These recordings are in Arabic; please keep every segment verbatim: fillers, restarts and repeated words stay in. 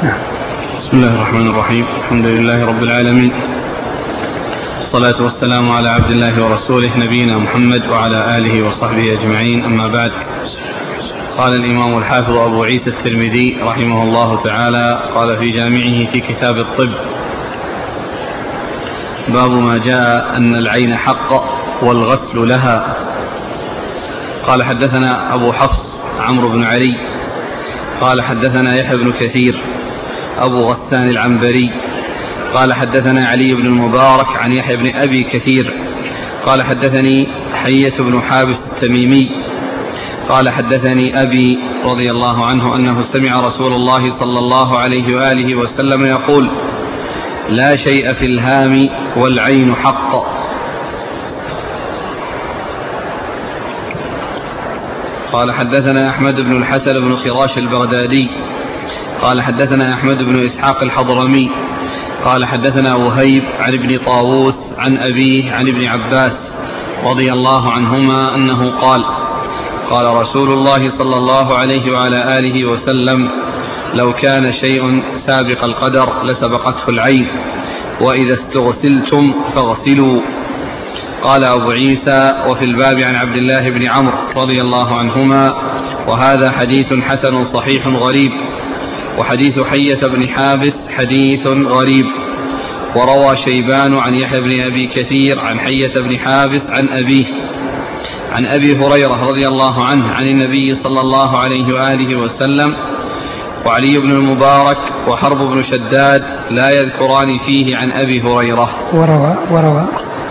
بسم الله الرحمن الرحيم. الحمد لله رب العالمين، والصلاة والسلام على عبد الله ورسوله نبينا محمد وعلى آله وصحبه أجمعين، أما بعد. قال الإمام الحافظ أبو عيسى الترمذي رحمه الله تعالى قال في جامعه في كتاب الطب: باب ما جاء أن العين حق والغسل لها. قال حدثنا أبو حفص عمرو بن علي قال حدثنا يحيى بن كثير أبو غسان العنبري قال حدثنا علي بن المبارك عن يحيى بن أبي كثير قال حدثني حية بن حابس التميمي قال حدثني أبي رضي الله عنه أنه سمع رسول الله صلى الله عليه وآله وسلم يقول: لا شيء في الهام والعين حق. قال حدثنا أحمد بن الحسن بن خراش البغدادي قال حدثنا أحمد بن إسحاق الحضرمي قال حدثنا وهيب عن ابن طاووس عن أبيه عن ابن عباس رضي الله عنهما أنه قال: قال رسول الله صلى الله عليه وعلى آله وسلم: لو كان شيء سابق القدر لسبقته العين، وإذا استغسلتم فاغسلوا. قال أبو عيسى: وفي الباب عن عبد الله بن عمرو رضي الله عنهما، وهذا حديث حسن صحيح غريب. وحديث حية بن حابس حديث غريب. وروى شيبان عن يحيى بن أبي كثير عن حية بن حابس عن أبيه عن أبي هريرة رضي الله عنه عن النبي صلى الله عليه وآله وسلم. وعلي بن المبارك وحرب بن شداد لا يذكران فيه عن أبي هريرة. وروى وروى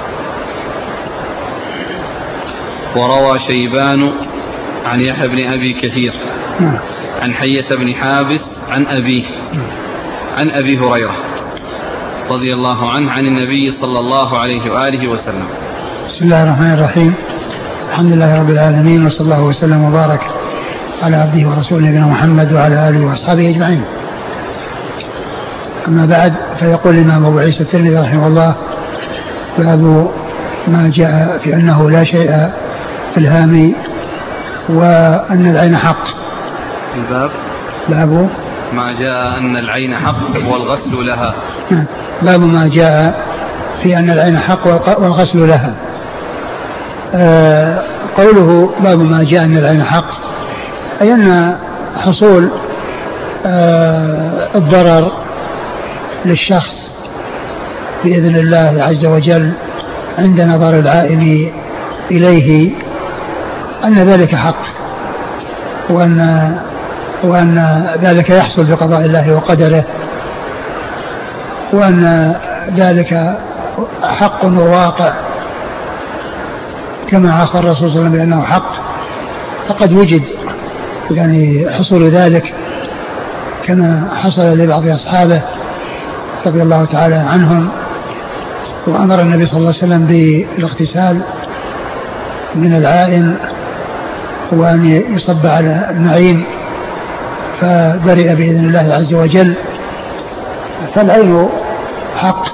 وروى شيبان عن يحيى بن أبي كثير عن حية بن حابس عن أبيه عن أبي هريرة رضي الله عنه عن النبي صلى الله عليه وآله وسلم. بسم الله الرحمن الرحيم. الحمد لله رب العالمين، وصلى الله وسلم وبارك على عبده ورسوله نبينا محمد وعلى آله وأصحابه أجمعين. أما بعد، فيقول الإمام أبو عيسى الترمذي رحمه الله: باب ما جاء في أنه لا شيء في الهام وأن العين حق. الباب باب ما جاء أن العين حق والغسل لها. باب ما جاء في أن العين حق والغسل لها. آه قوله باب ما جاء أن العين حق، أي أن حصول آه الضرر للشخص بإذن الله عز وجل عند نظر العائن إليه، أن ذلك حق، وأن وأن ذلك يحصل بقضاء الله وقدره، وأن ذلك حق وواقع كما أخبر الرسول صلى الله عليه وسلم بأنه حق. فقد وجد يعني حصول ذلك كما حصل لبعض أصحابه رضي الله تعالى عنهم، وأمر النبي صلى الله عليه وسلم بالاغتسال من العائن وأن يصب على المعين فبرئ بإذن الله عز وجل. فالعين حق،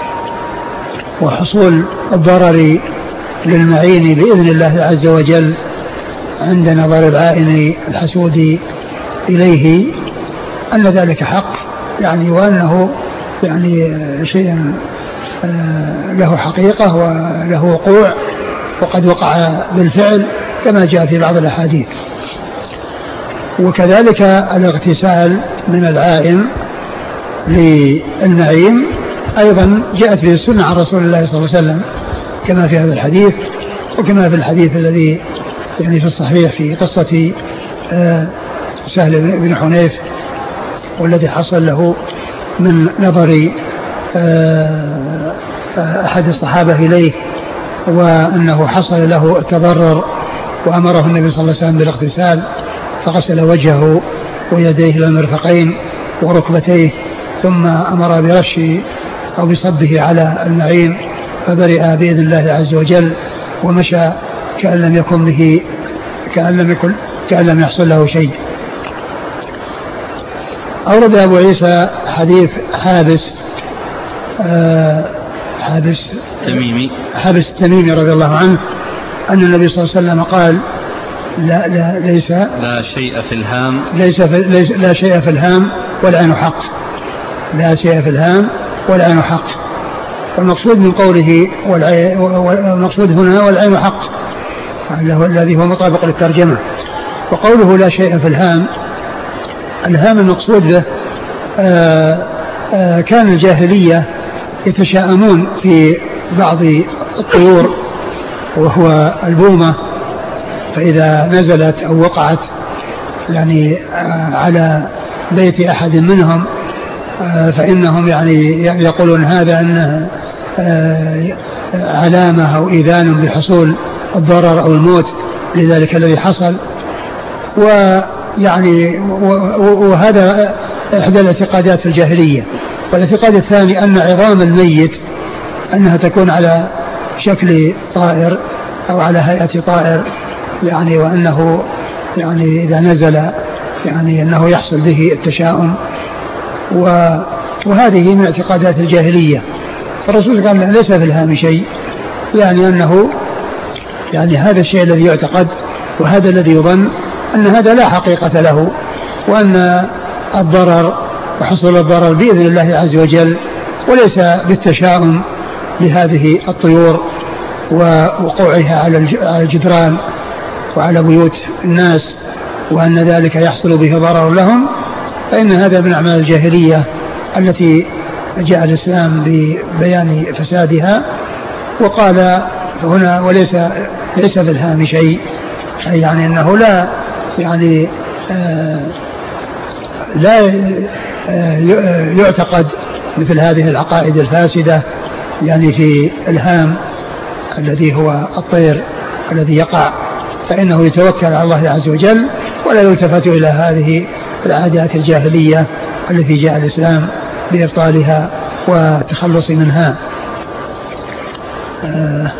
وحصول الضرر للمعين بإذن الله عز وجل عند نظر العائن الحسود إليه أن ذلك حق، يعني وأنه يعني شيء له حقيقة وله وقوع، وقد وقع بالفعل كما جاء في بعض الأحاديث. وكذلك الاغتسال من العائن للمعين أيضا جاءت به السنة عن رسول الله صلى الله عليه وسلم كما في هذا الحديث، وكما في الحديث الذي يعني في الصحيح في قصة سهل بن حنيف والذي حصل له من نظر أحد الصحابة إليه، وأنه حصل له التضرر، وأمره النبي صلى الله عليه وسلم بالاغتسال، فغسل وجهه ويديه إلى المرفقين وركبتيه، ثم أمر برش أو بصبه على المعين فبرئ بإذن الله عز وجل، ومشى كأن لم يكن به كأن لم يكن كأن لم يحصل له شيء. أورد أبو عيسى حديث حابس آه حابس تميمي حابس التميمي رضي الله عنه أن النبي صلى الله عليه وسلم قال: لا لا ليس لا شيء في الهام ليس, في ليس لا شيء في الهام والعين حق. لا شيء في الهام والعين حق. والمقصود من قوله والمقصود هنا والعين حق الذي هو مطابق للترجمة. وقوله لا شيء في الهام، الهام المقصود به آآ آآ كان الجاهلية يتشاءمون في بعض الطيور وهو البومة، فإذا نزلت أو وقعت يعني على بيت أحد منهم فإنهم يعني يقولون هذا أنه علامة أو إذان بحصول الضرر أو الموت لذلك الذي حصل. ويعني وهذا إحدى الاعتقادات الجاهلية. والاعتقاد الثاني أن عظام الميت أنها تكون على شكل طائر أو على هيئة طائر، يعني وأنه يعني إذا نزل يعني أنه يحصل به التشاؤم، وهذه من اعتقادات الجاهلية. فالرسول قال ليس في الهام شيء، يعني أنه يعني هذا الشيء الذي يعتقد وهذا الذي يظن أن هذا لا حقيقة له، وأن الضرر وحصول الضرر بإذن الله عز وجل، وليس بالتشاؤم بهذه الطيور ووقوعها على الجدران وعلى بيوت الناس وأن ذلك يحصل به ضرر لهم. فإن هذا من أعمال الجاهلية التي جاء الإسلام ببيان فسادها. وقال هنا وليس ليس في الهام شيء، يعني أنه لا يعني آه لا آه يعتقد مثل هذه العقائد الفاسدة يعني في الهام الذي هو الطير الذي يقع، فإنه يتوكل على الله عز وجل ولا يلتفت إلى هذه العادات الجاهلية التي جاء الإسلام بإبطالها والتخلص منها. آه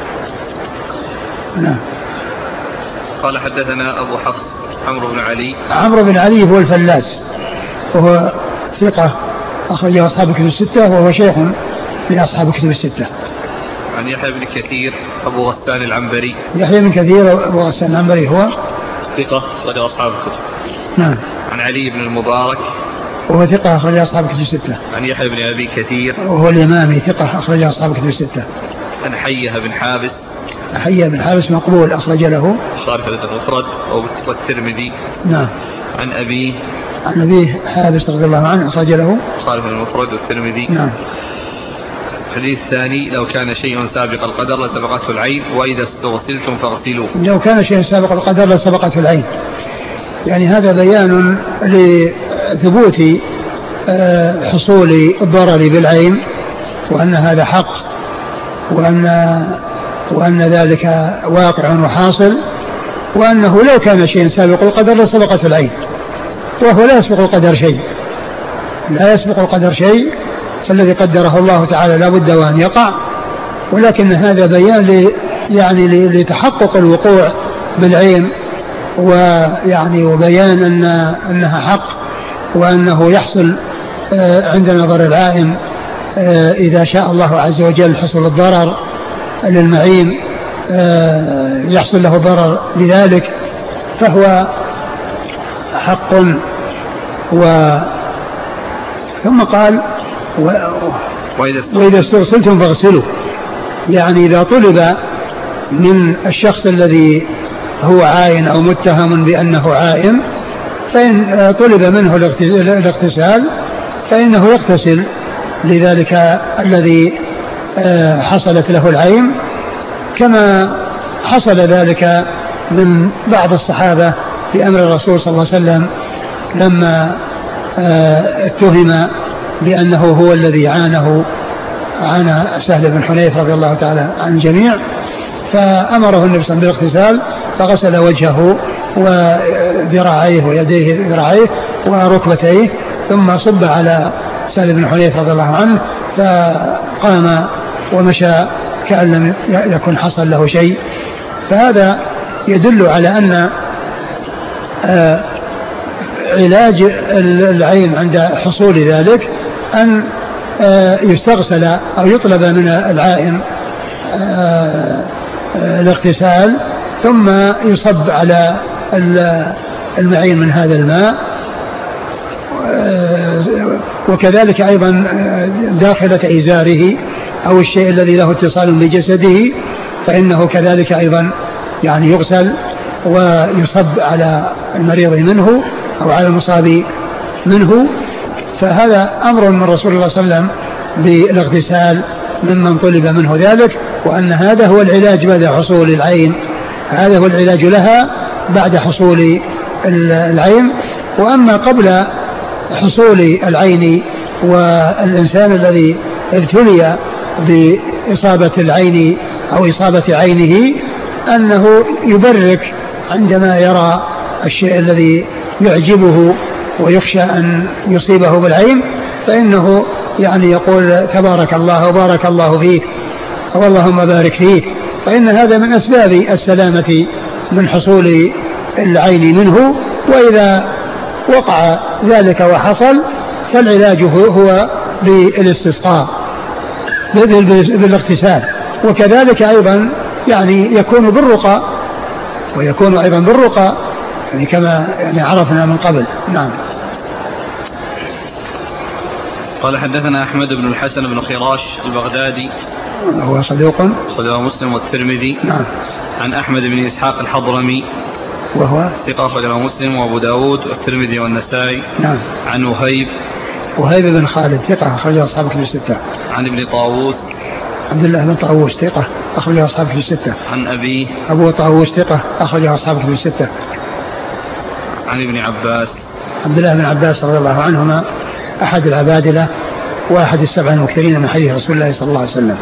نعم. قال حدثنا أبو حفص عمرو بن علي. عمرو بن علي هو الفلاس، وهو ثقة أخرجه أصحاب الكتب الستة، وهو شيخ لأصحاب الكتب الستة. عن يحيى بن كثير أبو غسان العنبري. يحيى بن كثير أبو غسان العنبري هو ثقة أخرجه أصحاب الكتب. نعم. عن علي بن المبارك وهو ثقة أخرجه أصحاب الكتب الستة. عن يحيى بن أبي كثير وهو الإمامي ثقة أخرجه أصحاب الكتب الستة. عن حية بن حابس. حية بن حابس مقبول أخرج له البخاري في المفرد والترمذي. نعم. عن أبيه عن أبيه حابس رضي الله عنه أخرج له البخاري في المفرد والترمذي. نعم. الحديث الثاني لو كان شيء سابق القدر لسبقته العين وإذا استغسلتم فاغسلوه. لو كان شيء سابق القدر لسبقته العين، يعني هذا بيان لثبوت حصول الضرر بالعين وأن هذا حق وأن وأن ذلك واقع وحاصل، وأنه لو كان شيء سابق القدر لسبقته العين، وهو لا يسبق القدر شيء، لا يسبق القدر شيء، فالذي قدره الله تعالى لا بد وأن يقع. ولكن هذا بيان يعني لتحقق الوقوع بالعين، ويعني وبيان أن أنها حق، وأنه يحصل عند نظر العائن إذا شاء الله عز وجل حصل الضرر للمعين يحصل له ضرر بذلك، فهو حق. و ثم قال و... وإذا استغسلتم فاغسلوا، يعني إذا طلب من الشخص الذي هو عائن أو متهم بأنه عائن، فإن طلب منه الاغتسال فإنه يغتسل لذلك الذي حصلت له العين، كما حصل ذلك من بعض الصحابة في أمر الرسول صلى الله عليه وسلم لما اتهم بأنه هو الذي عانه عانى سهل بن حنيف رضي الله تعالى عن الجميع، فأمره النبي صلى الله عليه وسلم بالاغتسال فغسل وجهه وذراعيه ويديه ذراعيه وركبتيه، ثم صب على سهل بن حنيف رضي الله عنه، فقام ومشى كأن لم يكن حصل له شيء. فهذا يدل على أن علاج العين عند حصول ذلك أن يستغسل أو يطلب من العائن الاغتسال ثم يصب على المعين من هذا الماء، وكذلك أيضا داخلة إزاره أو الشيء الذي له اتصال بجسده فإنه كذلك أيضا يعني يغسل ويصب على المريض منه أو على المصاب منه. فهذا أمر من رسول الله صلى الله عليه وسلم بالاغتسال ممن طلب منه ذلك، وأن هذا هو العلاج بعد حصول العين، هذا هو العلاج لها بعد حصول العين. وأما قبل حصول العين والإنسان الذي ابتلي بإصابة العين أو إصابة عينه أنه يبرك عندما يرى الشيء الذي يعجبه ويخشى أن يصيبه بالعين، فإنه يعني يقول تبارك الله وبارك الله فيه أو اللهم بارك فيه، فإن هذا من أسباب السلامة من حصول العين منه. وإذا وقع ذلك وحصل فالعلاج هو بالاستسقاء بالاغتسال، وكذلك أيضا يعني يكون بالرقى، ويكون أيضا بالرقى يعني كما يعني عرفنا من قبل. نعم. قال حدثنا أحمد بن الحسن بن خراش البغدادي هو صدوق خرجه مسلم والترمذي. نعم. عن أحمد بن إسحاق الحضرمي وهو ثقة خرجه مسلم وأبو داود والترمذي والنسائي. نعم. عن وهيب وهيب بن خالد ثقة أخرجه أصحاب كتب الستة. عن ابن طاووس عبد الله بن طاووس ثقة أخرجه أصحاب كتب الستة. عن أبيه أبو طاووس ثقة أخرجه أصحاب كتب الستة. عن ابن عباس عبد الله بن عباس رضي الله عنهما أحد العبادلة وأحد السبع المكثرين من حديث رسول الله صلى الله عليه وسلم.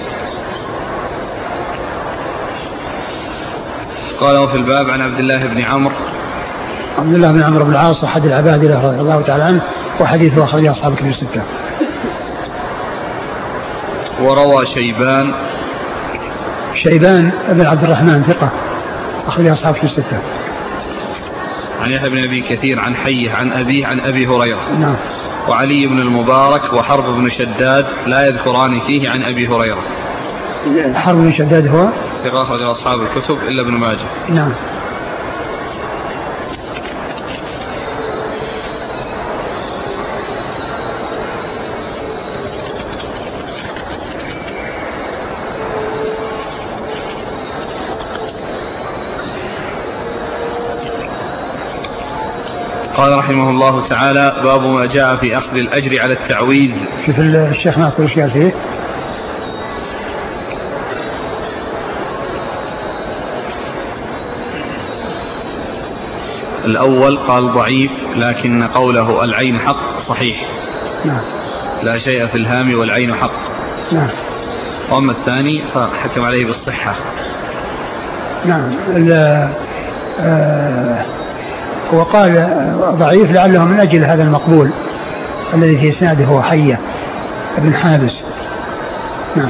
قال في الباب عن عبد الله بن عمرو عبد الله بن عمرو بن العاص أحد العبادلة رضي الله تعالى عنه وحديثه أخرجه أصحاب كتب الستة. وروى شيبان شيبان بن عبد الرحمن ثقة أخرجه أصحاب كتب الستة. عن يحيى بن أبي كثير عن حيه عن أبيه عن أبي هريرة. نعم. وعلي بن المبارك وحرب بن شداد لا يذكران فيه عن أبي هريرة. حرب بن شداد هو ثقة أخرج أصحاب الكتب إلا ابن ماجه. نعم. قال رحمه الله تعالى باب ما جاء في أخذ الأجر على التعويذ. شوف الشيخ ناصر ايش قال فيه؟ الأول قال ضعيف لكن قوله العين حق صحيح. نعم. لا شيء في الهام والعين حق. نعم. وأما الثاني فحكم عليه بالصحة. نعم. آه وقال ضعيف لعله من أجل هذا المقبول الذي في إسناده هو حية ابن حابس. نعم.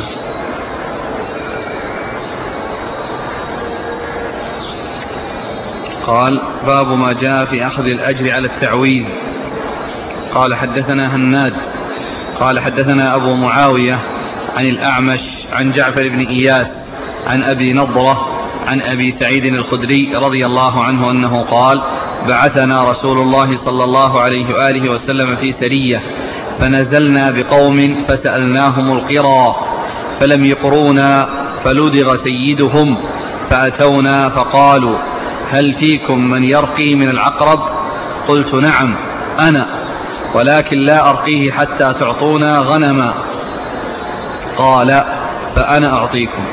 قال باب ما جاء في أخذ الأجر على التعويذ. قال حدثنا هناد قال حدثنا أبو معاوية عن الأعمش عن جعفر بن إياس عن أبي نضرة عن أبي سعيد الخدري رضي الله عنه أنه قال بعثنا رسول الله صلى الله عليه وآله وسلم في سرية فنزلنا بقوم فسألناهم القرى فلم يقرونا فلدغ سيدهم فأتونا فقالوا هل فيكم من يرقي من العقرب؟ قلت نعم أنا ولكن لا أرقيه حتى تعطونا غنما. قال فأنا أعطيكم.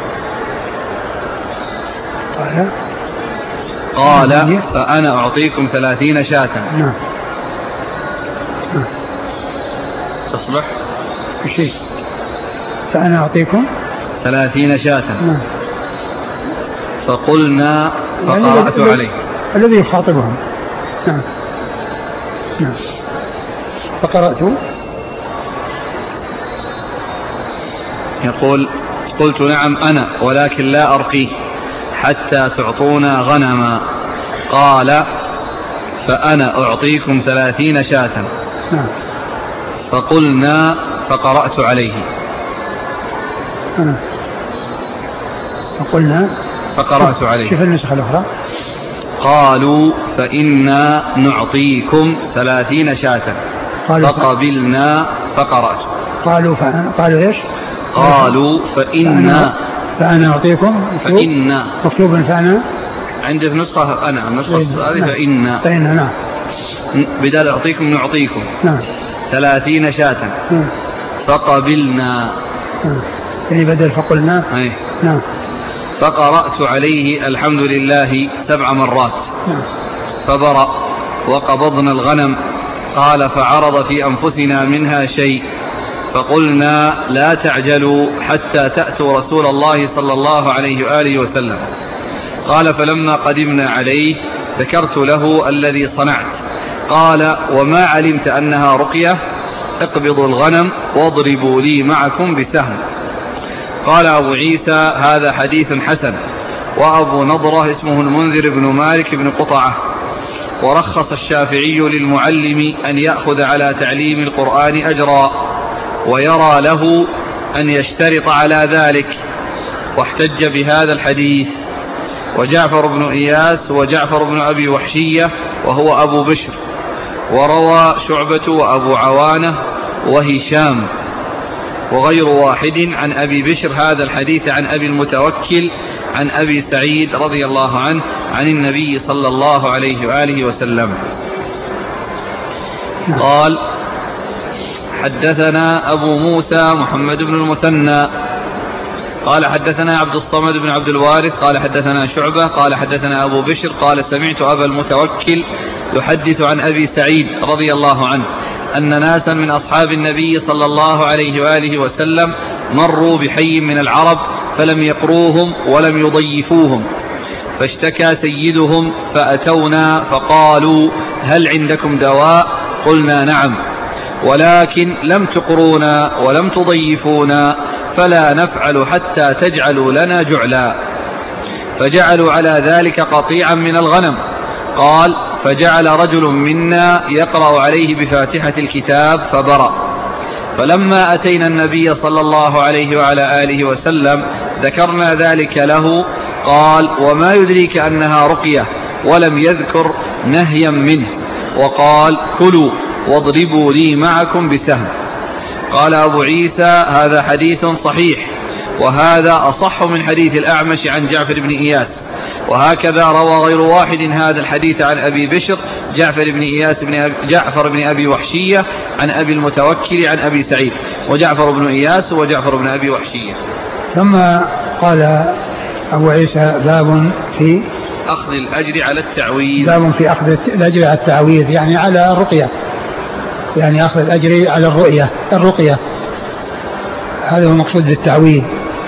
قال قال فأنا أعطيكم ثلاثين شاة. نعم. تصلح الشيء فأنا أعطيكم ثلاثين شاة. نعم. فقلنا فقرأت يعني عليه الذي يخاطبهم. نعم. نعم. فقرأت يقول قلت نعم أنا ولكن لا أرقيه حتى تعطونا غنما. قال فأنا أعطيكم ثلاثين شاة. نعم. فقلنا فقرأت عليه. نعم. فقلنا فقرأت عليه. شوف النسخة الأخرى. قالوا فإنا نعطيكم ثلاثين شاة فقبلنا فقرأت. قالوا فأنا قالوا إيش؟ قالوا فإنا فأنا أعطيكم فإنا مكتوب فأنا عندي في نسخة أنا النسخة هذه فإنا فإنا نعم بدال أعطيكم نعطيكم نعم ثلاثين شاة نعم. فقبلنا يعني بدل فقلنا أي. نعم. فقرأت عليه الحمد لله سبع مرات نعم. فبرأ وقبضنا الغنم. قال فعرض في أنفسنا منها شيء فقلنا لا تعجلوا حتى تأتوا رسول الله صلى الله عليه وآله وسلم. قال فلما قدمنا عليه ذكرت له الذي صنعت. قال وما علمت أنها رقية؟ اقبضوا الغنم واضربوا لي معكم بسهم. قال أبو عيسى هذا حديث حسن. وأبو نضرة اسمه المنذر بن مالك بن قطعة. ورخص الشافعي للمعلم أن يأخذ على تعليم القرآن أجرا ويرى له أن يشترط على ذلك واحتج بهذا الحديث. وجعفر بن إياس وجعفر بن أبي وحشية وهو أبو بشر. وروى شعبة وأبو عوانة وهشام وغير واحد عن أبي بشر هذا الحديث عن أبي المتوكل عن أبي سعيد رضي الله عنه عن النبي صلى الله عليه وآله وسلم قال حدثنا أبو موسى محمد بن المثنى قال حدثنا عبد الصمد بن عبد الوارث قال حدثنا شعبة قال حدثنا أبو بشر قال سمعت أبا المتوكل يحدث عن أبي سعيد رضي الله عنه أن ناسا من أصحاب النبي صلى الله عليه وآله وسلم مروا بحي من العرب فلم يقروهم ولم يضيفوهم فاشتكى سيدهم فأتونا فقالوا هل عندكم دواء؟ قلنا نعم ولكن لم تقرونا ولم تضيفونا فلا نفعل حتى تجعلوا لنا جعلا. فجعلوا على ذلك قطيعا من الغنم. قال فجعل رجل منا يقرأ عليه بفاتحة الكتاب فبرأ. فلما أتينا النبي صلى الله عليه وعلى آله وسلم ذكرنا ذلك له. قال وما يدريك أنها رقية ولم يذكر نهيا منه. وقال كلوا واضربوا لي معكم بسهم. قال أبو عيسى هذا حديث صحيح وهذا أصح من حديث الأعمش عن جعفر بن إياس. وهكذا روى غير واحد هذا الحديث عن أبي بشر جعفر بن إياس بن أبي جعفر بن أبي وحشية عن أبي المتوكل عن أبي سعيد. وجعفر بن إياس وجعفر بن أبي وحشية. ثم قال أبو عيسى باب في أخذ الأجر على التعويذ. باب في أخذ الأجر على التعويذ يعني على الرقية يعني أخذ الأجر على الرؤية الرقية هذا هو المقصود بالتعويذ.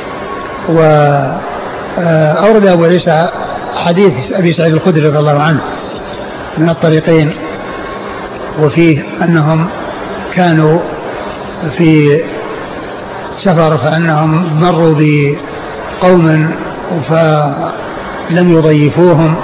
وأورد أبو عيسى حديث أبي سعيد الخدري رضي الله عنه من الطريقين وفيه أنهم كانوا في سفر فأنهم مروا بقوم فلم يضيفوهم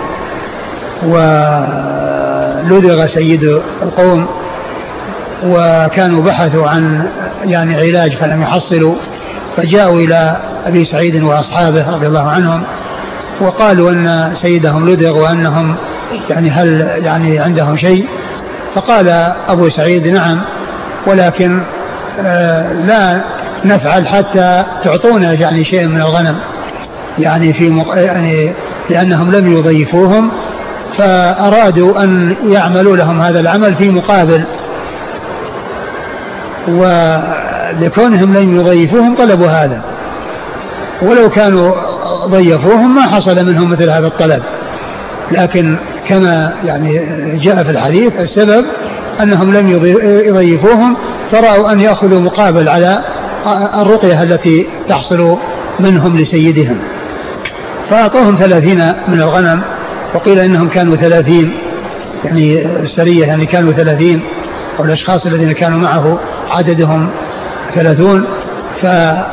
ولدغ سيد القوم وكانوا بحثوا عن يعني علاج فلم يحصلوا فجاءوا إلى أبي سعيد وأصحابه رضي الله عنهم وقالوا أن سيدهم لدغ وأنهم يعني هل يعني عندهم شيء. فقال أبو سعيد نعم ولكن آه لا نفعل حتى تعطونا يعني شيء من الغنم يعني في مق... يعني لأنهم لم يضيفوهم فأرادوا أن يعملوا لهم هذا العمل في مقابل ولكونهم لم يضيفوهم طلبوا هذا ولو كانوا ضيفوهم ما حصل منهم مثل هذا الطلب. لكن كما يعني جاء في الحديث السبب أنهم لم يضيفوهم فرأوا أن يأخذوا مقابل على الرقية التي تحصل منهم لسيدهم فأعطوهم ثلاثين من الغنم. وقيل إنهم كانوا ثلاثين يعني السرية يعني كانوا ثلاثين والأشخاص الذين كانوا معه عددهم ثلاثون. فقرأ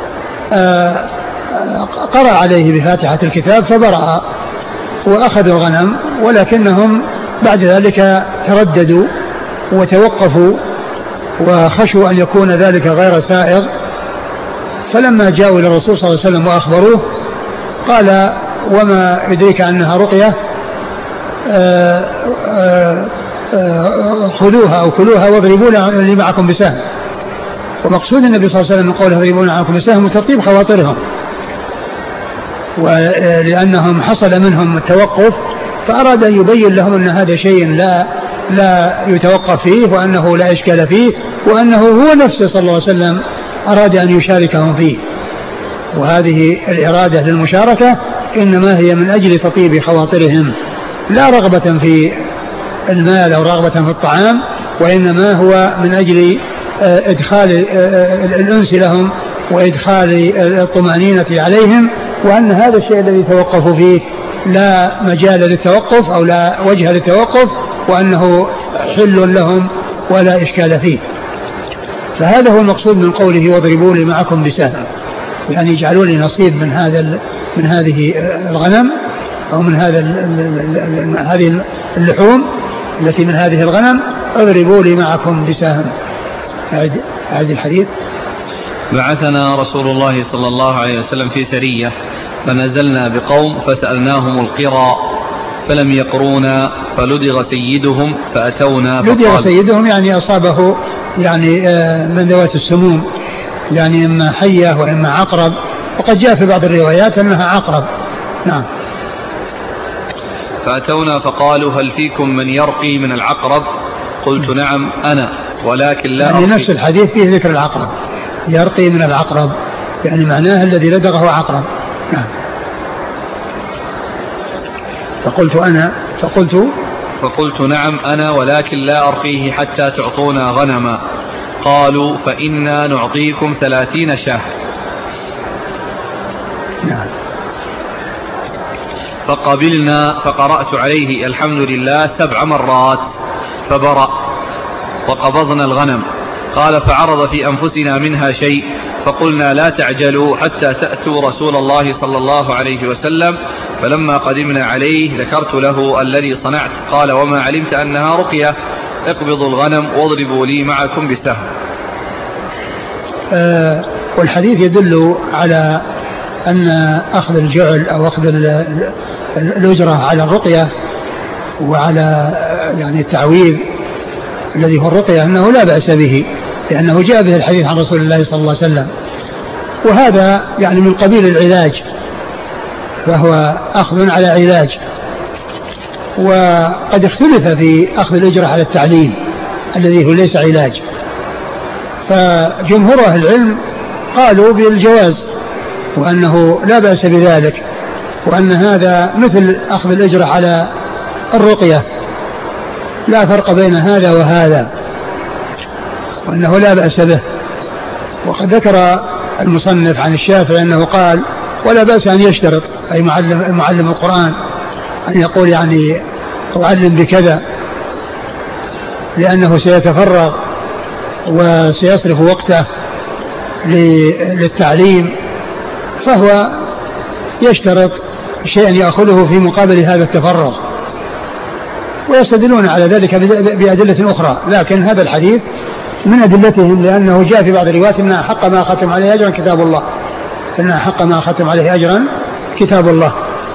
عليه بفاتحة الكتاب فبرأ وأخذوا الغنم ولكنهم بعد ذلك ترددوا وتوقفوا وخشوا أن يكون ذلك غير سائغ. فلما جاءوا إلى الرسول صلى الله عليه وسلم وأخبروه قال وما يدريك أنها رقية آآ آآ آآ خذوها أو كلوها واضربوا لي معكم بسهم. ومقصود النبي صلى الله عليه وسلم من قوله اضربوا لي معكم بسهم تطيب خواطرهم، ولأنهم حصل منهم التوقف فأراد أن يبين لهم أن هذا شيء لا لا يتوقف فيه وأنه لا إشكال فيه، وأنه هو نفسه صلى الله عليه وسلم أراد أن يشاركهم فيه. وهذه الإرادة للمشاركة إنما هي من أجل تطيب خواطرهم لا رغبة في المال أو رغبة في الطعام، وإنما هو من أجل إدخال الأنس لهم وإدخال الطمأنينة عليهم، وأن هذا الشيء الذي توقفوا فيه لا مجال للتوقف أو لا وجه للتوقف، وأنه حل لهم ولا إشكال فيه. فهذا هو المقصود من قوله واضربوا لي معكم بسهم، يعني اجعلوا لي نصيب من هذا من هذه الغنم أو من هذا هذه اللحوم التي من هذه الغنم، اضربوا لي معكم بسهم. هذا الحديث. بعثنا رسول الله صلى الله عليه وسلم في سرية فنزلنا بقوم فسألناهم القرى فلم يقرونا فلدغ سيدهم فأتونا لدغ سيدهم يعني أصابه يعني من ذوات السموم، يعني إما حية وإما عقرب، وقد جاء في بعض الروايات أنها عقرب. نعم. فأتونا فقالوا هل فيكم من يرقي من العقرب؟ قلت نعم أنا ولكن لا يعني أرقي. نفس الحديث فيه ذكر العقرب، يرقي من العقرب يعني معناه الذي لدغه عقرب. نعم. فقلت أنا فقلت فقلت نعم أنا ولكن لا أرقيه حتى تعطونا غنما. قالوا فإنا نعطيكم ثلاثين شاه. نعم. فقبلنا فقرأت عليه الحمد لله سبع مرات فبرأ وقبضنا الغنم. قال فعرض في أنفسنا منها شيء فقلنا لا تعجلوا حتى تأتوا رسول الله صلى الله عليه وسلم. فلما قدمنا عليه ذكرت له الذي صنعت. قال وما علمت أنها رقية؟ اقبضوا الغنم واضربوا لي معكم بسهم. آه والحديث يدل على أن أخذ الجعل أو أخذ الأجرة على الرقية وعلى يعني التعويذ الذي هو الرقية أنه لا بأس به، لأنه جاء به الحديث عن رسول الله صلى الله عليه وسلم، وهذا يعني من قبيل العلاج، فهو أخذ على علاج. وقد اختلف في أخذ الأجرة على التعليم الذي هو ليس علاج، فجمهور أهل العلم قالوا بالجواز وأنه لا بأس بذلك، وأن هذا مثل أخذ الأجرة على الرقية لا فرق بين هذا وهذا، وأنه لا بأس به. وقد ذكر المصنف عن الشافعي أنه قال ولا بأس أن يشترط، أي معلم, معلم القرآن أن يقول يعني أعلم بكذا، لأنه سيتفرغ وسيصرف وقته للتعليم، فهو يشترط شيئا يأخذه في مقابل هذا التفرغ، ويستدلون على ذلك بأدلة أخرى. لكن هذا الحديث من أدلتهم لأنه جاء في بعض الروايات إن أحق ما ختم عليه أجرا كتاب الله، إن أحق ما ختم عليه أجرا كتاب الله.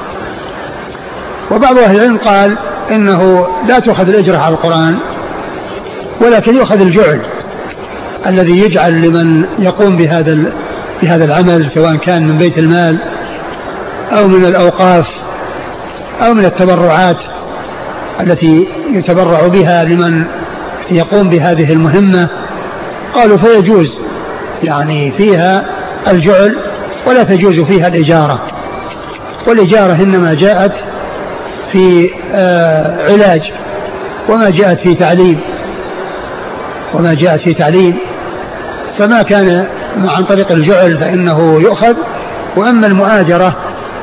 وبعض أهل العلم قال إنه لا تؤخذ الأجرة على القرآن، ولكن يؤخذ الجعل الذي يجعل لمن يقوم بهذا بهذا العمل، سواء كان من بيت المال أو من الأوقاف أو من التبرعات التي يتبرع بها لمن يقوم بهذه المهمة. قالوا فيجوز يعني فيها الجعل ولا تجوز فيها الإجارة، والإجارة إنما جاءت في آه علاج وما جاءت في تعليم وما جاءت في تعليم فما كان عن طريق الجعل فإنه يؤخذ. وأما المؤاجرة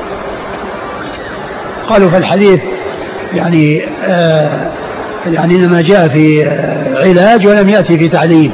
قالوا في الحديث يعني آه يعني إنما جاء في آه علاج ولم يأتي في تعليم،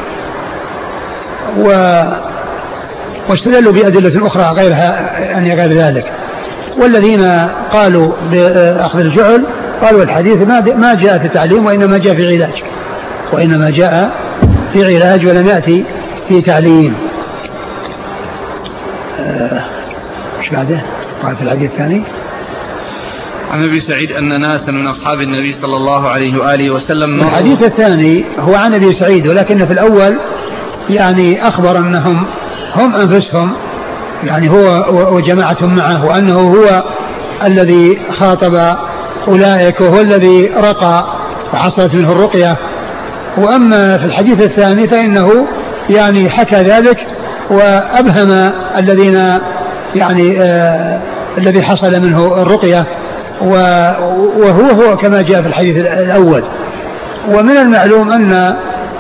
و واستدلوا بأدلة أخرى غيرها يعني غير ذلك. والذين قالوا بأخذ الجعل قالوا الحديث ما جاء في تعليم وإنما جاء في علاج، وإنما جاء في علاج ولم يأتي في تعليم. ايش آه بعده؟ قال في الحديث الثاني عن أبي سعيد أن ناسا من أصحاب النبي صلى الله عليه وآله وسلم. الحديث الثاني هو عن أبي سعيد، ولكن في الأول يعني أخبر أنهم هم أنفسهم يعني هو وجماعة معه، وأنه هو الذي خاطب أولئك وهو الذي رقى وحصلت منه الرقية. وأما في الحديث الثاني فإنه يعني حكى ذلك وأبهم الذين يعني آه الذي حصل منه الرقية، وهو هو كما جاء في الحديث الأول. ومن المعلوم أن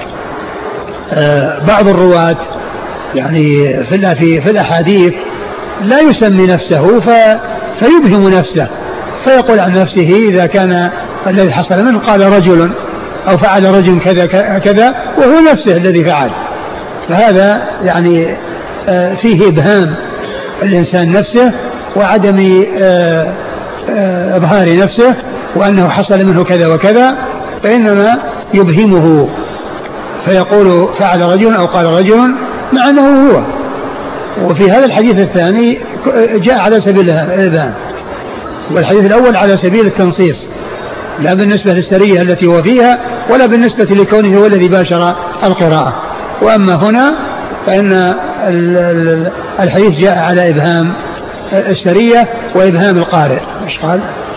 آه بعض الرواة يعني في في الأحاديث لا يسمي نفسه فيبهم نفسه، فيقول عن نفسه إذا كان الذي حصل منه قال رجل أو فعل رجل كذا كذا وهو نفسه الذي فعل، فهذا يعني آه فيه إبهام الإنسان نفسه وعدم آه آه إظهار نفسه وأنه حصل منه كذا وكذا، فإنما يبهمه فيقول فعل رجل أو قال رجل مع أنه هو. وفي هذا الحديث الثاني جاء على سبيل الإبهام، والحديث الأول على سبيل التنصيص، لا بالنسبة للسرية التي هو فيها ولا بالنسبة لكونه هو الذي باشر القراءة. وأما هنا فإن الحديث جاء على إبهام السرية وإبهام القارئ. مش قال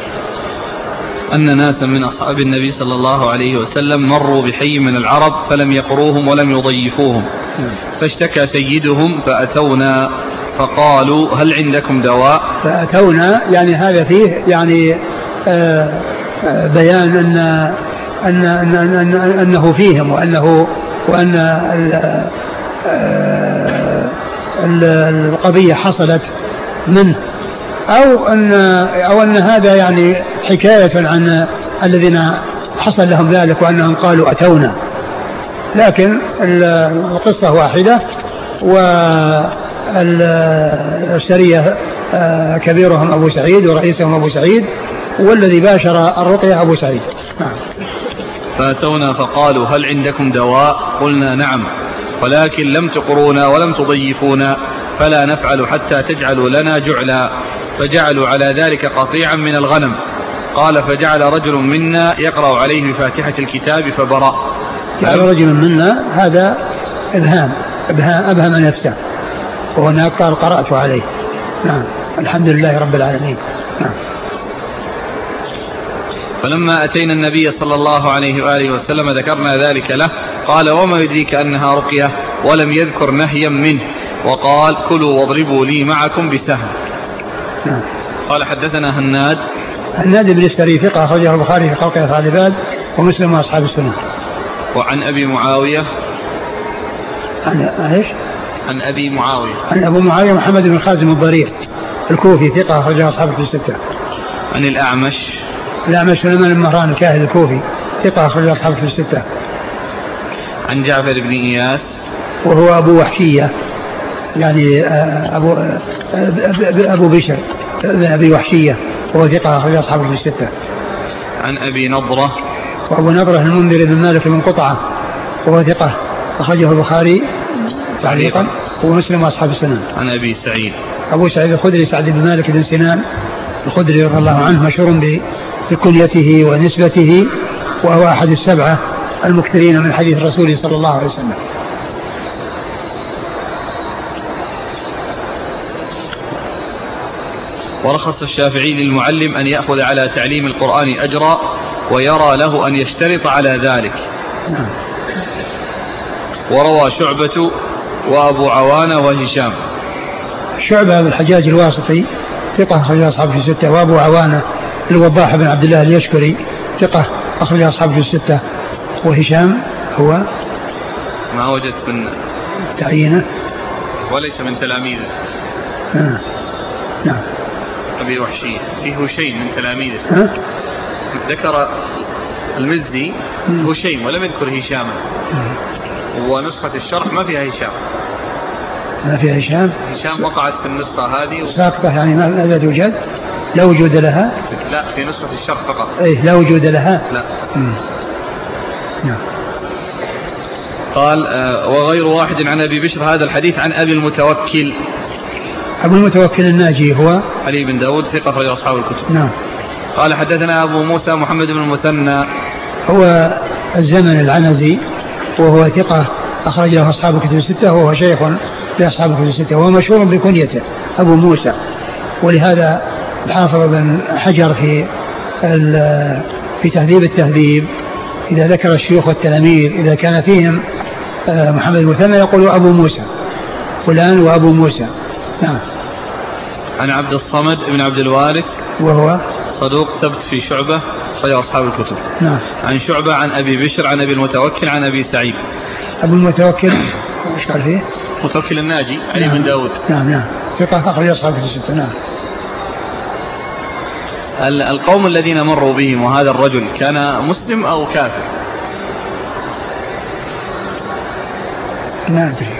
أن ناسا من أصحاب النبي صلى الله عليه وسلم مروا بحي من العرب فلم يقروهم ولم يضيفوهم، فاشتكى سيدهم فأتونا فقالوا هل عندكم دواء؟ فأتونا يعني هذا فيه يعني آه آه بيان أن أن أن أن أن أنه فيهم وأنه وأن آه القضية حصلت منه، أو أن أو أن هذا يعني حكاية عن الذين حصل لهم ذلك وأنهم قالوا أتونا، لكن القصة واحدة. والسرية كبيرهم أبو سعيد ورئيسهم أبو سعيد، والذي باشر الرقية أبو سعيد. فأتونا فقالوا هل عندكم دواء؟ قلنا نعم، ولكن لم تقرونا ولم تضيفونا، فلا نفعل حتى تجعلوا لنا جعلا، فجعلوا على ذلك قطيعا من الغنم. قال فجعل رجل منا يقرأ عليه بفاتحة الكتاب فبرأ. جعل رجل منا هذا إبهام إبهام أبهم نفسه، وهناك قال قرأت عليه. نعم الحمد لله رب العالمين. نعم. فلما أتينا النبي صلى الله عليه وآله وسلم ذكرنا ذلك له، قال وما يدريك أنها رقية، ولم يذكر نهيا منه، وقال كلوا واضربوا لي معكم بسهم. نعم. قال حدثنا هناد هناد بن السري ثقة أخرجه البخاري في خلق أفعال العباد ومسلم وأصحاب السنة. وعن أبي معاوية عن إيش؟ عن أبي معاوية عن أبو معاوية محمد بن خازم الضرير الكوفي ثقة أخرجه أصحاب الستة. عن الأعمش الأعمش سليمان بن مهران الكاهل الكوفي ثقة أخرجه أصحاب الستة. عن جعفر بن إياس وهو أبو وحشية يعني أبو أبو بشر بن أبي وحشية وهو ثقة أخرجه أصحاب الستة. عن أبي نضرة وأبو نضرة المنذر بن مالك بن قطعة وهو ثقة أخرجه البخاري تعليقا ومسلم وأصحاب السنن. عن أبي سعيد أبو سعيد الخدري سعد بن مالك بن سنان الخدري رضي الله عنه، مشهور بكنيته ونسبته، وهو أحد السبعة المكثرين من حديث الرسول صلى الله عليه وسلم. ورخص الشافعي للمعلم أن يأخذ على تعليم القرآن أجرا، ويرى له أن يشترط على ذلك. نعم. وروى شعبة وأبو عوانة وهشام. شعبة بن الحجاج الواسطي ثقة أخرج أصحابه في الستة، وأبو عوانة الوضاح بن عبد الله اليشكري ثقة أخرج أصحابه في الستة، وهشام هو ما وجدت من تعيينه وليس من تلاميذه. آه. نعم. أبي وحشي فيه هشيم من تلاميذه. آه. ذكر المزي هشيم ولم يذكر هشاما، ونسخة الشرح ما فيها هشام. ما فيها هشام. هشام وقعت في النسخة هذه و... ساقطة يعني ماذا توجد؟ لا وجود لها. لا في نسخة الشرح فقط. إيه لا وجود لها. لا. نعم. قال آه وغير واحد عن أبي بشر هذا الحديث عن أبي المتوكل. أبو المتوكل الناجي هو علي بن داود ثقة أخرجه أصحاب الكتب. نعم. قال حدثنا أبو موسى محمد بن المثنى هو الزمن العنزي وهو ثقة أخرج له أصحاب الكتب الستة وهو شيخ لأصحاب الكتب الستة وهو مشهور بكنيته أبو موسى. ولهذا الحافظ بن حجر في في تهذيب التهذيب إذا ذكر الشيوخ والتلاميذ إذا كان فيهم محمد المثنى يقول أبو موسى فلان وأبو موسى. نعم. عن عبد الصمد بن عبد الوارث وهو صدوق ثبت في شعبة أخرجه أصحاب الكتب. نعم. عن شعبة عن أبي بشر عن أبي المتوكل عن أبي سعيد. أبو المتوكل وش قال فيه؟ متوكل الناجي علي نعم. بن داود. نعم نعم ثقة أخرج أصحاب الكتب الستة. نعم. القوم الذين مروا بهم وهذا الرجل كان مسلم أو كافر؟ ما أدري.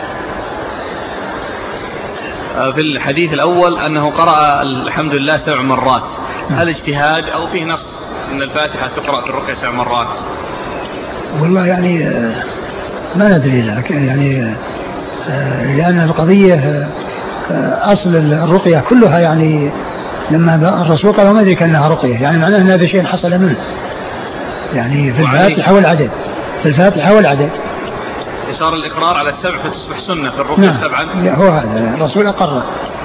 في الحديث الأول أنه قرأ الحمد لله سبع مرات. نعم. هل اجتهاد أو فيه نص أن الفاتحة تقرأ في الركعة سبع مرات؟ والله يعني ما ندري لكن يعني لأن القضية أصل الرقية كلها يعني لما الرسول قال ما أدري كأنها رقية يعني معناه أن هذا شيء حصل منه يعني في الفاتحة والعدد في الفاتحة والعدد صار الإقرار على السبع فتصبح سنة في الركعة. نعم. سبعا. هو هذا الرسول أقر.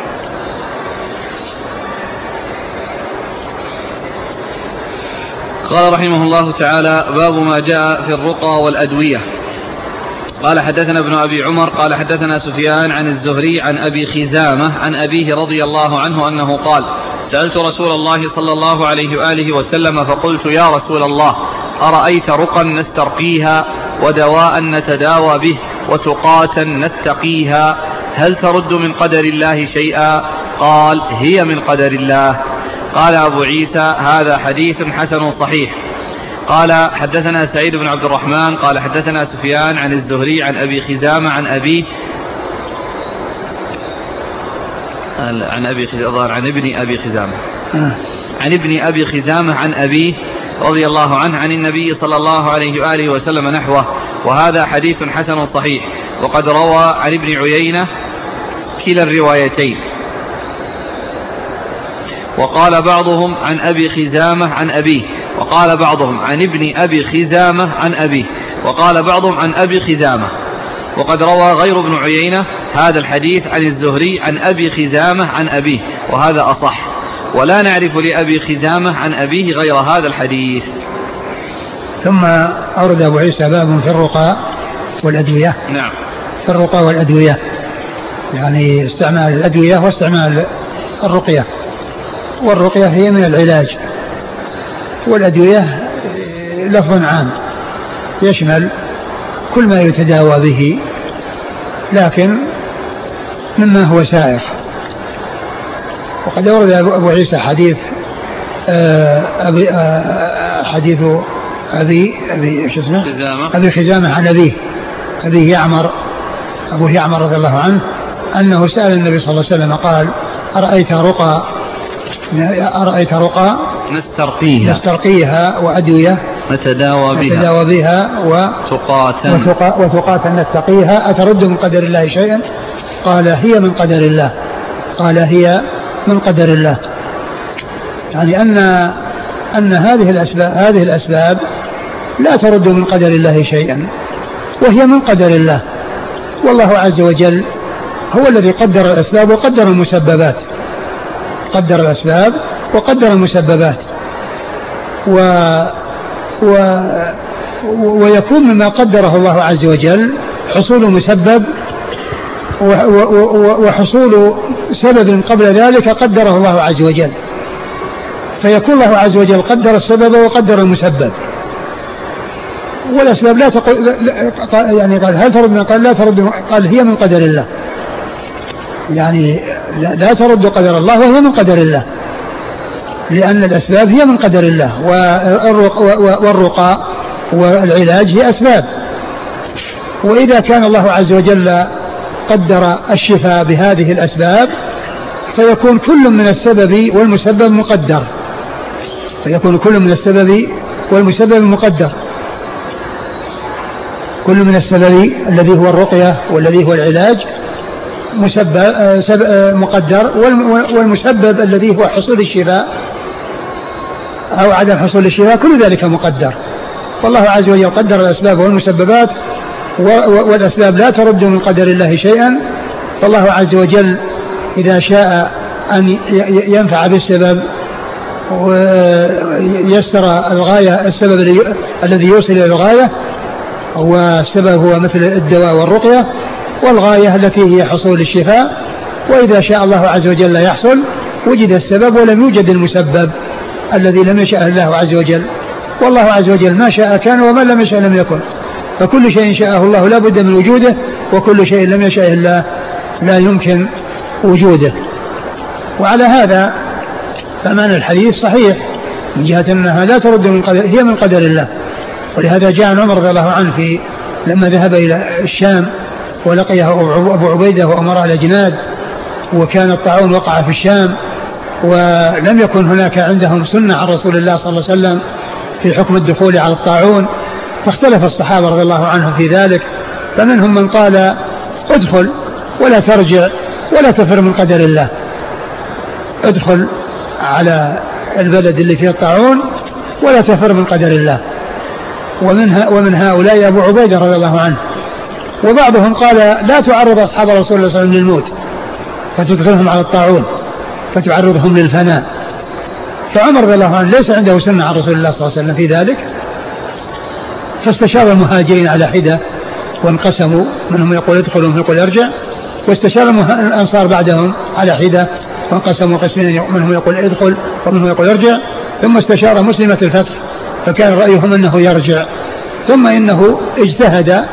قال رحمه الله تعالى باب ما جاء في الرقى والأدوية. قال حدثنا ابن أبي عمر قال حدثنا سفيان عن الزهري عن أبي خزامة عن أبيه رضي الله عنه أنه قال سألت رسول الله صلى الله عليه وآله وسلم فقلت يا رسول الله أرأيت رقا نسترقيها ودواء نتداوى به وتقاة نتقيها هل ترد من قدر الله شيئا؟ قال هي من قدر الله. قال أبو عيسى هذا حديث حسن صحيح. قال حدثنا سعيد بن عبد الرحمن قال حدثنا سفيان عن الزهري عن أبي خزامة عن أبيه عن أبي خزامة عن ابن أبي خزامة عن ابن أبي خزامة عن أبيه رضي الله عنه عن النبي صلى الله عليه وآله وسلم نحوه وهذا حديث حسن صحيح. وقد روى عن ابن عيينة كلا الروايتين. وقال بعضهم عن أبي خزامة عن أبيه وقال بعضهم عن ابن أبي خزامة عن أبيه وقال بعضهم عن أبي خزامة. وقد روى غير ابن عيينة هذا الحديث عن الزهري عن أبي خزامة عن أبيه وهذا أصح ولا نعرف لأبي خزامة عن أبيه غير هذا الحديث. ثم أورد أبو عيسى باب في الرقى والأدوية. نعم. في الرقى والأدوية يعني استعمال الأدوية واستعمال الرقية. والرقية هي من العلاج والأدوية لفظ عام يشمل كل ما يتداوى به لكن مما هو سائغ. وقد أورد أبو عيسى حديث أبي حديث أبي أبي شو اسمه أبي خزامة عن أبيه أبيه يعمر أبوه يعمر رضي الله عنه أنه سأل النبي صلى الله عليه وسلم قال أرأيت رقى أرأيت رقى نسترقيها نسترقيها وأدوية نتداوى بها نتداوى بها وتقاة وتقاة نتقيها أترد من قدر الله شيئا؟ قال هي من قدر الله. قال هي من قدر الله يعني أن أن هذه الأسباب هذه الأسباب لا ترد من قدر الله شيئا وهي من قدر الله. والله عز وجل هو الذي قدر الأسباب وقدر المسببات قدر الأسباب وقدر المسببات و و ويكون مما قدره الله عز وجل حصول مسبب وحصول سبب قبل ذلك قدره الله عز وجل فيكون الله عز وجل قدر السبب وقدر المسبب. والأسباب لا تقول يعني قال هل ترد من قال لا ترد قال هي من قدر الله يعني لا ترد قدر الله وهي من قدر الله لأن الأسباب هي من قدر الله والرقى والعلاج هي أسباب. وإذا كان الله عز وجل قدر الشفاء بهذه الأسباب فيكون كل من السبب والمسبب مقدر فيكون كل من السبب والمسبب مقدر كل من السبب الذي هو الرقية والذي هو العلاج مسبب مقدر، والمسبب الذي هو حصول الشفاء أو عدم حصول الشفاء كل ذلك مقدر. فالله عز وجل قدر الأسباب والمسببات، والأسباب لا ترد من قدر الله شيئا. فالله عز وجل إذا شاء أن ينفع بالسبب ويسر الغاية، السبب الذي يوصل إلى الغاية، والسبب هو مثل الدواء والرقية، والغاية التي هي حصول الشفاء. وإذا شاء الله عز وجل لا يحصل وجد السبب ولم يوجد المسبب الذي لم يشاء الله عز وجل. والله عز وجل ما شاء كان وما لم يشاء لم يكن، فكل شيء شاءه الله لا بد من وجوده، وكل شيء لم يشاء الله لا يمكن وجوده. وعلى هذا فمعنى الحديث صحيح من جهة أنها لا ترد من قدر، هي من قدر الله. ولهذا جاء عمر رضي الله عنه في لما ذهب إلى الشام ولقيه أبو عبيدة وأمراء الأجناد، وكان الطاعون وقع في الشام، ولم يكن هناك عندهم سنة عن رسول الله صلى الله عليه وسلم في حكم الدخول على الطاعون، فاختلف الصحابة رضي الله عنهم في ذلك. فمنهم من قال ادخل ولا ترجع ولا تفر من قدر الله، ادخل على البلد اللي فيه الطاعون ولا تفر من قدر الله. ومن, ومن هؤلاء أبو عبيدة رضي الله عنه. وبعضهم قال لا تعرض أصحاب رسول الله صلى الله عليه وسلم للموت فتدخلهم على الطاعون فتعرضهم للفناء. فعمر رضي الله عنه ليس عنده سنة عن رسول الله صلى الله عليه وسلم في ذلك، فاستشار المهاجرين على حدة وانقسموا، منهم يقول ادخل ومنهم يقول ارجع، واستشار الأنصار بعدهم على حدة وانقسموا قسمين، منهم يقول ادخل ومنهم يقول ارجع. ثم استشار مسلمة الفتح فكان رأيهم أنه يرجع، ثم إنه اجتهد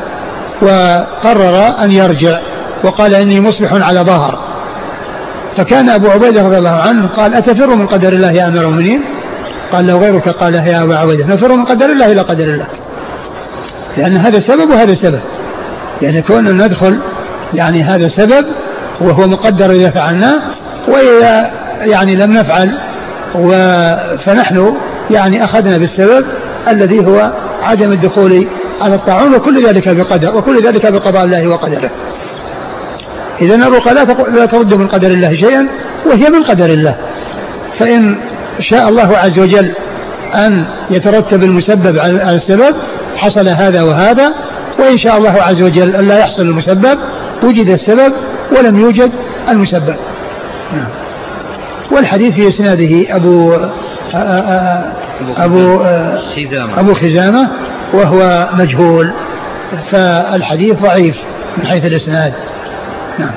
وقرر أن يرجع وقال إني مصبح على ظهر. فكان أبو عبيدة رضي الله عنه قال أتفر من قدر الله يا أمير المؤمنين؟ قال لو غيرك قال يا أبو عبيدة نفر من قدر الله إلى قدر الله، لأن هذا سبب وهذا سبب، يعني كون ندخل يعني هذا سبب وهو مقدر إذا فعلناه، وإذا يعني لم نفعل فنحن يعني أخذنا بالسبب الذي هو عدم الدخول على الطاعون، وكل ذلك بقدر، وكل ذلك بقضاء الله وقدره. إذا الرقى لا ترد من قدر الله شيئا وهي من قدر الله. فإن شاء الله عز وجل أن يترتب المسبب على السبب حصل هذا وهذا، وإن شاء الله عز وجل أن لا يحصل المسبب وجد السبب ولم يوجد المسبب. نعم. والحديث في إسناده أبو أبو أبو خزامة وهو مجهول، فالحديث ضعيف من حيث الإسناد. نعم.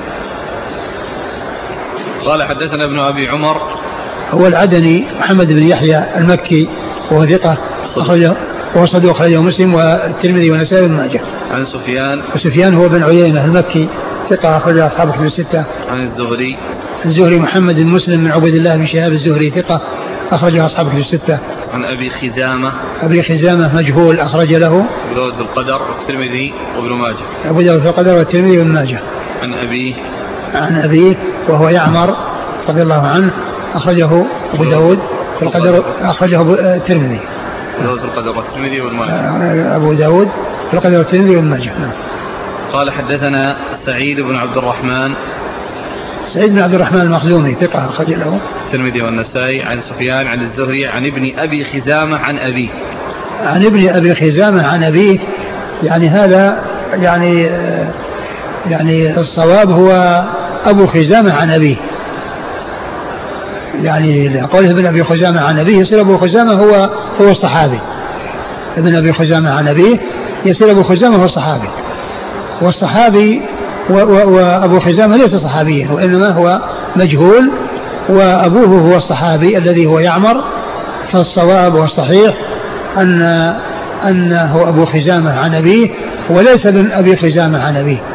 قال حدثنا ابن أبي عمر هو العدني محمد بن يحيى المكي وهو ثقة أخرجه وهو صدوق أخرجه مسلم والترمذي والنسائي وابن ماجه. عن سفيان وسفيان هو بن عيينة المكي ثقة أخرجه أصحاب كتب الستة. عن الزهري الزهري محمد بن مسلم بن عبد الله بن شهاب الزهري ثقة أخرجه أصحاب كتب الستة. عن أبي خزامة أبي خزامة مجهول أخرج له أبو داود في القدر والترمذي وابن ماجه. أبو داود في القدر والترمذي وابن ماجه. عن أبيه عن أبيه وهو يعمر رضي الله عنه أخرجه أبو داود في القدر أخرجه الترمذي. أبو داود في القدر والترمذي وابن ماجه. أبو داود في القدر والترمذي وابن ماجه. قال حدثنا سعيد بن عبد الرحمن سعيد بن عبد الرحمن المخزومي ثقة أخرج له الترمذي والنسائي. عن سفيان عن الزهري عن ابن أبي خزامة عن أبيه عن ابن أبي خزامة عن أبيه. يعني هذا يعني يعني الصواب هو أبو خزامة عن أبيه، يعني لقوله ابن أبي خزامة عن أبيه يصير أبو خزامة هو هو الصحابي. ابن أبي خزامة عن أبيه يصير أبو خزامة هو الصحابي، والصحابي وأبو خزامة ليس صحابيا وإنما هو مجهول، وأبوه هو الصحابي الذي هو يعمر. فالصواب والصحيح أن أنه أبو خزامة عن أبيه وليس ابن أبي خزامة عن أبيه.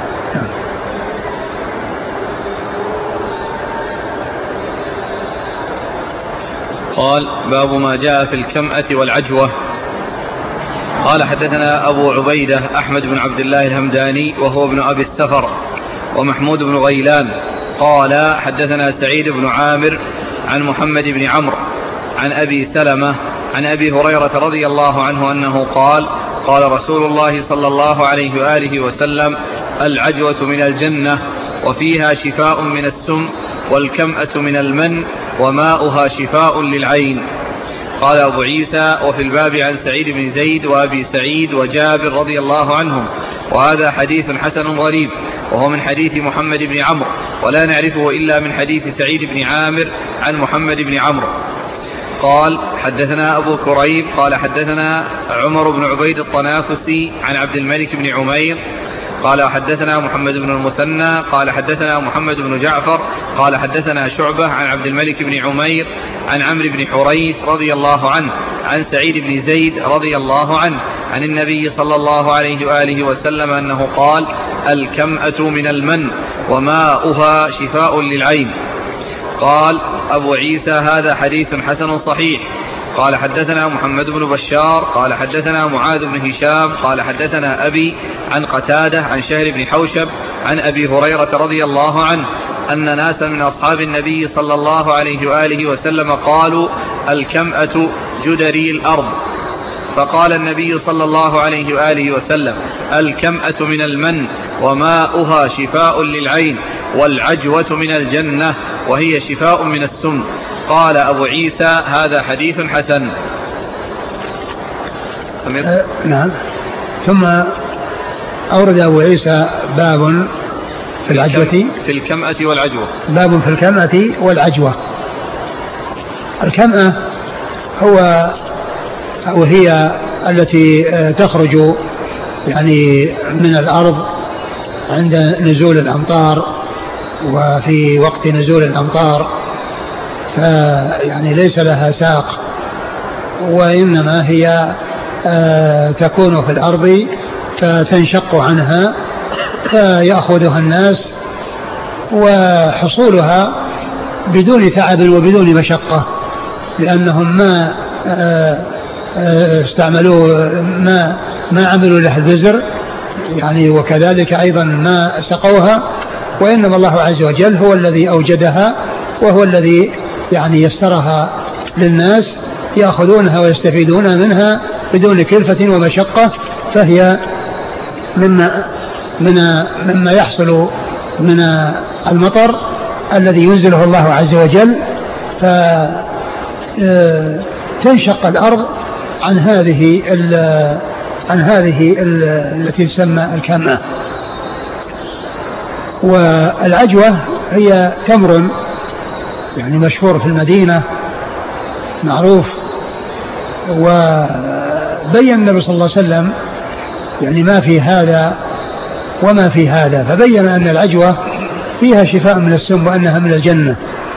قال باب ما جاء في الكمأة والعجوة. قال حدثنا أبو عبيدة أحمد بن عبد الله الهمداني وهو ابن أبي السفر ومحمود بن غيلان قال حدثنا سعيد بن عامر عن محمد بن عمرو عن أبي سلمة عن أبي هريرة رضي الله عنه أنه قال قال رسول الله صلى الله عليه وآله وسلم العجوة من الجنة وفيها شفاء من السم، والكمأة من المن، وماؤها شفاء للعين. قال أبو عيسى: وفي الباب عن سعيد بن زيد وأبي سعيد وجابر رضي الله عنهم، وهذا حديث حسن غريب، وهو من حديث محمد بن عمرو، ولا نعرفه إلا من حديث سعيد بن عامر عن محمد بن عمرو. قال: حدثنا أبو كريب قال حدثنا عمر بن عبيد الطنافسي عن عبد الملك بن عمير قال حدثنا محمد بن المثنى قال حدثنا محمد بن جعفر قال حدثنا شعبة عن عبد الملك بن عمير عن عمرو بن حريث رضي الله عنه عن سعيد بن زيد رضي الله عنه عن النبي صلى الله عليه وآله وسلم أنه قال: الكمأة من المن، وماؤها شفاء للعين. قال أبو عيسى: هذا حديث حسن صحيح. قال: حدثنا محمد بن بشار قال حدثنا معاذ بن هشام قال حدثنا أبي عن قتادة عن شهر بن حوشب عن أبي هريرة رضي الله عنه أن ناسا من أصحاب النبي صلى الله عليه وآله وسلم قالوا: الكمأة جدري الأرض. فقال النبي صلى الله عليه وآله وسلم: الكمأة من المن، وماؤها شفاء للعين، والعجوة من الجنة، وهي شفاء من السم. قال أبو عيسى: هذا حديث حسن. أه نعم. ثم أورد أبو عيسى باب في العجوة في الكمأة والعجوة. باب في الكمأة والعجوة. الكمأة هو أو هي التي تخرج يعني من الأرض عند نزول الأمطار، وفي وقت نزول الأمطار فيعني ليس لها ساق، وإنما هي تكون في الأرض فتنشق عنها فيأخذها الناس، وحصولها بدون تعب وبدون مشقة، لأنهم ما استعملوا ما ما عملوا لها البزر يعني، وكذلك أيضا ما سقوها، وإنما الله عز وجل هو الذي أوجدها، وهو الذي يعني يسرها للناس يأخذونها ويستفيدون منها بدون كلفة ومشقة. فهي مما, مما, مما يحصل من المطر الذي ينزله الله عز وجل، فتنشق الأرض عن هذه عن هذه التي تسمى الكمأة. والعجوة هي تمر يعني مشهور في المدينة معروف، وبين النبي صلى الله عليه وسلم يعني ما في هذا وما في هذا، فبين أن العجوة فيها شفاء من السم وأنها من الجنة،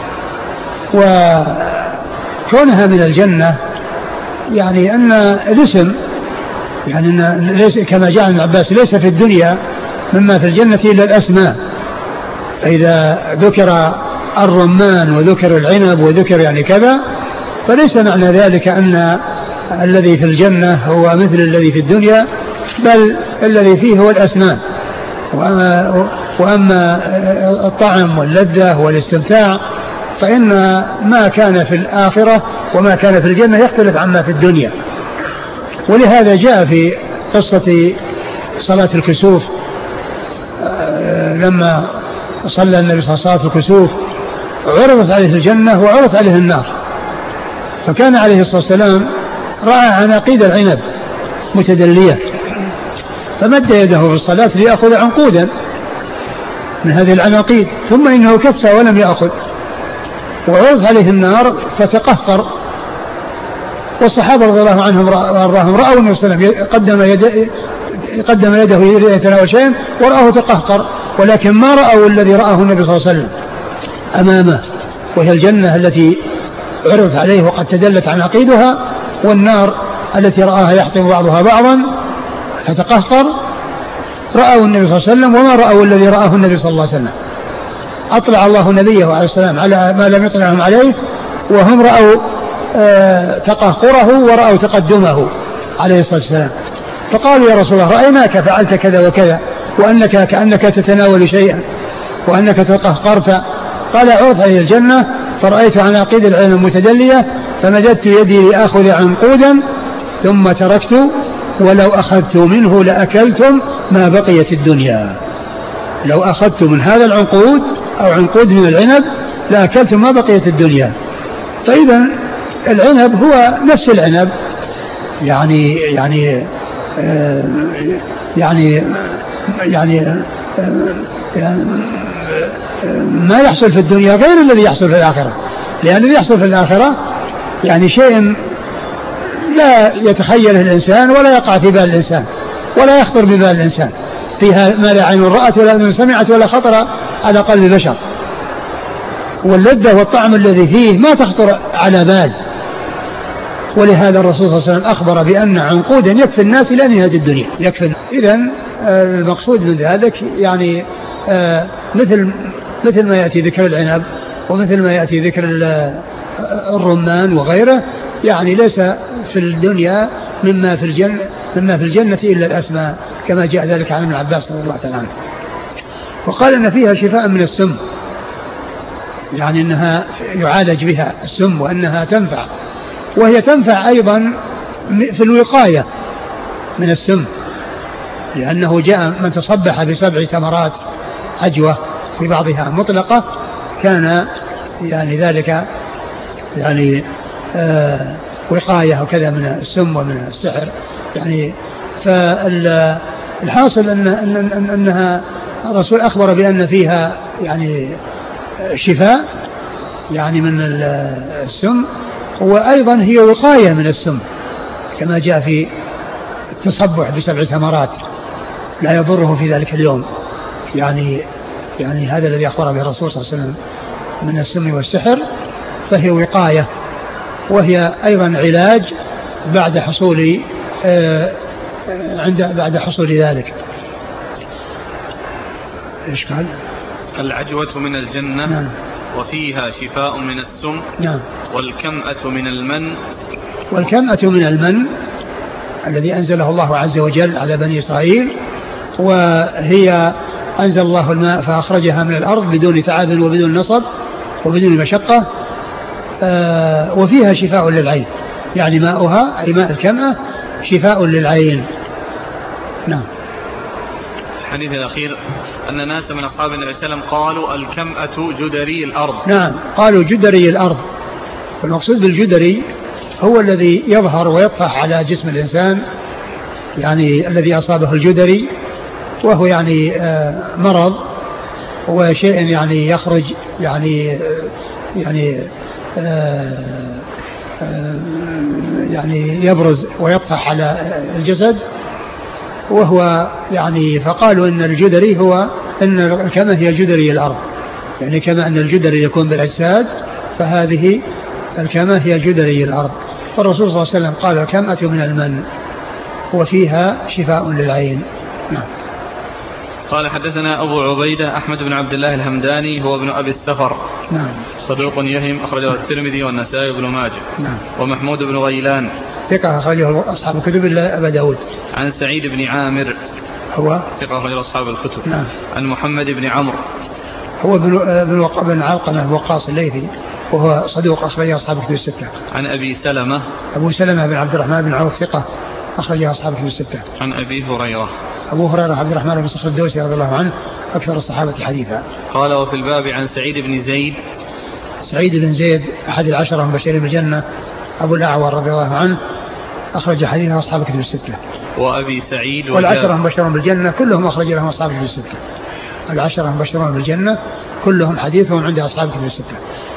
وكونها من الجنة يعني أن الاسم يعني أن ليس كما جاء عن عباس ليس في الدنيا مما في الجنة إلا الأسماء، فإذا ذكر الرمان وذكر العنب وذكر يعني كذا، فليس معنى ذلك أن الذي في الجنة هو مثل الذي في الدنيا، بل الذي فيه هو الأسماء. وأما, وأما الطعم واللذة والاستمتاع فإن ما كان في الآخرة وما كان في الجنة يختلف عما في الدنيا. ولهذا جاء في قصة صلاة الكسوف لما صلى النبي صلى الله عليه وسلم الكسوف عرضت عليه الجنة وعرضت عليه النار، فكان عليه الصلاة والسلام رأى عناقيد العنب متدلية فمد يده في الصلاة ليأخذ عنقودا من هذه العناقيد، ثم إنه كف ولم يأخذ، وعرض عليه النار فتقهقر. والصحابة رضي الله عنهم وارضاهم رأوا النبي صلى الله عليه وسلم قدم يده قدم يده ليتناول شيئا ورآه تقهقر، ولكن ما رأوا الذي رآه النبي صلى الله عليه وسلم أمامه، وهي الجنة التي عرضت عليه وقد تدلت عناقيدها، والنار التي رآها يحطم بعضها بعضا فتقهقر. رأوا النبي صلى الله عليه وسلم وما رأوا الذي رآه النبي صلى الله عليه وسلم. أطلع الله نبيه عليه السلام على ما لم يطلعهم عليه، وهم رأوا آه تقهقره ورأوا تقدمه عليه الصلاة والسلام، فقالوا: يا رسول الله رأيناك فعلت كذا وكذا، وأنك كأنك تتناول شيئا وأنك تقهقرت. قال: عرض علي الجنة فرأيت عناقيد العنب متدلية فمددت يدي لآخذ عنقودا ثم تركت، ولو أخذت منه لأكلتم ما بقيت الدنيا. لو أخذت من هذا العنقود أو عنقود من العنب لأكلت ما بقيت الدنيا. فإذا العنب هو نفس العنب، يعني يعني آه يعني يعني, آه يعني ما يحصل في الدنيا غير الذي يحصل في الآخرة، لأن الذي يحصل في الآخرة يعني شيء لا يتخيله الإنسان ولا يقع في بال الإنسان ولا يخطر ببال الإنسان، فيها ما لا عين رأت ولا أذن سمعت ولا خطر على قلب البشر، واللذة والطعم الذي فيه ما تخطر على بال. ولهذا الرسول صلى الله عليه وسلم أخبر بأن عنقودا يكفي الناس إلى نهاية الدنيا يكفي. إذن المقصود من ذلك يعني آه مثل مثل ما يأتي ذكر العنب ومثل ما يأتي ذكر الرمان وغيره، يعني ليس في الدنيا مما في الجنة مما في الجنة إلا الأسماء، كما جاء ذلك عن ابن عباس رضي الله تعالى عنه. وقال إن فيها شفاء من السم، يعني أنها يعالج بها السم وأنها تنفع، وهي تنفع أيضا في الوقاية من السم، لأنه جاء من تصبح بسبع تمرات عجوة في بعضها مطلقة كان يعني ذلك يعني آه وقاية وكذا من السم ومن السحر يعني. فالحاصل أن أن أنها الرسول أخبر بأن فيها يعني شفاء يعني من السم، وأيضا هي وقاية من السم كما جاء في التصبح بسبع ثمرات لا يضره في ذلك اليوم، يعني يعني هذا الذي أخبر به الرسول صلى الله عليه وسلم من السم والسحر، فهي وقاية وهي أيضا علاج بعد حصول آه عند بعد حصول ذلك. إيش قال؟ العجوة من الجنة. نعم. وفيها شفاء من السم. نعم. والكمأة من المن. والكمأة من المن الذي أنزله الله عز وجل على بني إسرائيل، وهي أنزل الله الماء فأخرجها من الأرض بدون تعب وبدون نصب وبدون مشقة، آه وفيها شفاء للعين، يعني ماؤها أي ماء الكمأة شفاء للعين. نعم. الحديث الأخير أن ناس من أصحاب النبي صلى الله عليه وسلم قالوا الكمأة جدري الأرض. نعم قالوا جدري الأرض، والمقصود بالجدري هو الذي يظهر ويطفح على جسم الإنسان، يعني الذي أصابه الجدري وهو يعني آه مرض وشيء يعني يخرج يعني آه يعني آه آه يعني يبرز ويطفح على الجسد، وهو يعني فقالوا ان الجدري هو ان كما هي جدري الارض، يعني كما ان الجدري يكون بالاجساد فهذه الكما هي جدري الارض. فالرسول صلى الله عليه وسلم قال الكمأة من المن وفيها شفاء للعين. نعم. قال حدثنا أبو عبيدة أحمد بن عبد الله الهمداني هو ابن أبي السفر. نعم. صدوق يهم أخرجه الترمذي والنسائي بن ماجه. نعم. ومحمود بن غيلان ثقة أخرجه أصحاب الكتب إلا أبا داود. عن سعيد بن عامر هو ثقة أخرجه أصحاب الكتب. نعم. عن محمد بن عمرو هو بن بن بن علقمة وقاص الليثي وهو صدوق أخرجه أصحاب الكتب الستة. عن أبي سلمة أبو سلمة بن عبد الرحمن بن عوف ثقة أخرجه أصحاب الكتب الستة. عن أبي هريرة أبو هريرة عبد الرحمن بن صخر الدوسي رضي الله عنه أكثر الصحابة حديثا. قال وفي الباب عن سعيد بن زيد. سعيد بن زيد أحد العشرة المبشرين بالجنة أبو الأعور رضي الله عنه أخرج حديثه أصحاب الكتب الستة. وأبي سعيد والعشرة المبشرون بالجنة كلهم أخرج لهم أصحاب الكتب الستة. العشرة المبشرون بالجنة كلهم حديثهم عند أصحاب الكتب الستة.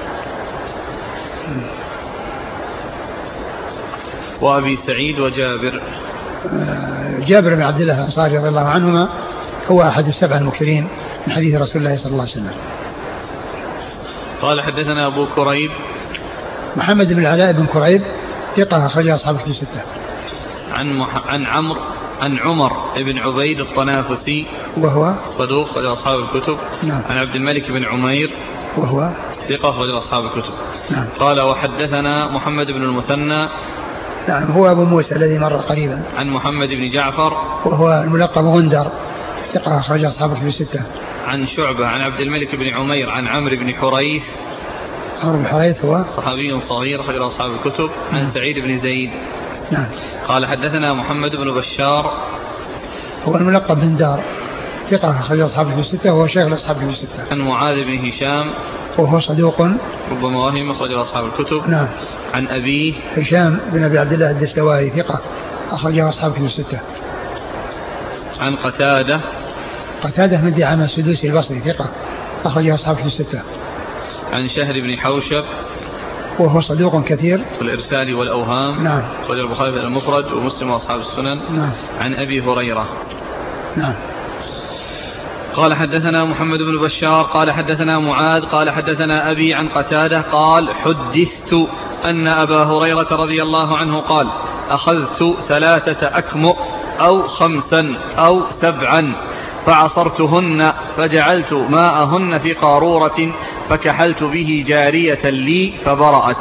وأبي سعيد وجابر. جابر بن عبد الله الأنصاري رضي الله عنهما هو أحد السبع المكثرين من حديث رسول الله صلى الله عليه وسلم. قال حدثنا أبو كريب محمد بن العلاء بن كريب ثقة أخرج أصحاب الكتب الستة. عن مح... عن عمرو عن عمر بن عبيد الطنافسي وهو صدوق أخرج أصحاب الكتب. نعم. عن عبد الملك بن عمير وهو ثقة أخرج أصحاب الكتب. نعم. قال وحدثنا محمد بن المثنى. نعم هو أبو موسى الذي مر قريبا. عن محمد بن جعفر وهو الملقب غندر ثقة أخرج أصحاب الكتب الستة. عن شعبة عن عبد الملك بن عمير عن عمرو بن حريث. عمرو بن حريث هو صحابي صغير أخرج أصحاب الكتب. عن نعم. سعيد بن زيد. نعم. قال حدثنا محمد بن بشار هو الملقب بن دار ثقة أخرج أصحاب الكتب الستة وهو شيخ أصحاب الكتب الستة. عن معاذ بن هشام وهو صدوق ربما وهم أخرج أصحاب الكتب. نعم. عن أبيه هشام بن أبي عبد الله الدستوائي ثقة أخرج أصحاب الكتب الستة. عن قتادة قتادة من دعامة السدوسي البصري ثقة أخرج أصحاب الكتب الستة. عن شهر بن حوشب وهو صدوق كثير والإرسال والأوهام. نعم. أخرج البخاري في المفرد ومسلم وأصحاب السنن. نعم. عن أبي هريرة. نعم. قال حدثنا محمد بن بشار قال حدثنا معاذ قال حدثنا أبي عن قتادة قال حدثت أن أبا هريرة رضي الله عنه قال أخذت ثلاثة أكمؤ أو خمسا أو سبعا فعصرتهن فجعلت ماءهن في قارورة فكحلت به جارية لي فبرأت.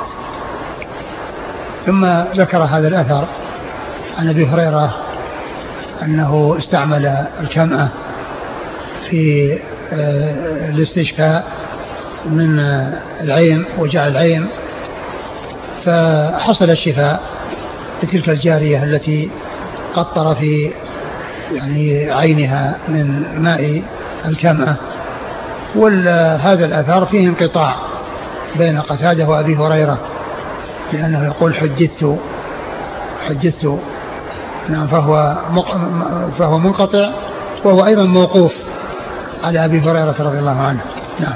ثم ذكر هذا الأثر عن أبي هريرة أنه استعمل الكمأة في الاستشفاء من العين وجع العين فحصل الشفاء لتلك الجارية التي قطر في يعني عينها من ماء الكمأة. وهذا الأثر فيه انقطاع بين قتادة وأبي هريرة لأنه يقول حدثت حدثت نعم فهو فهو منقطع وهو أيضا موقوف على أبي هريرة رضي الله عنه. نعم.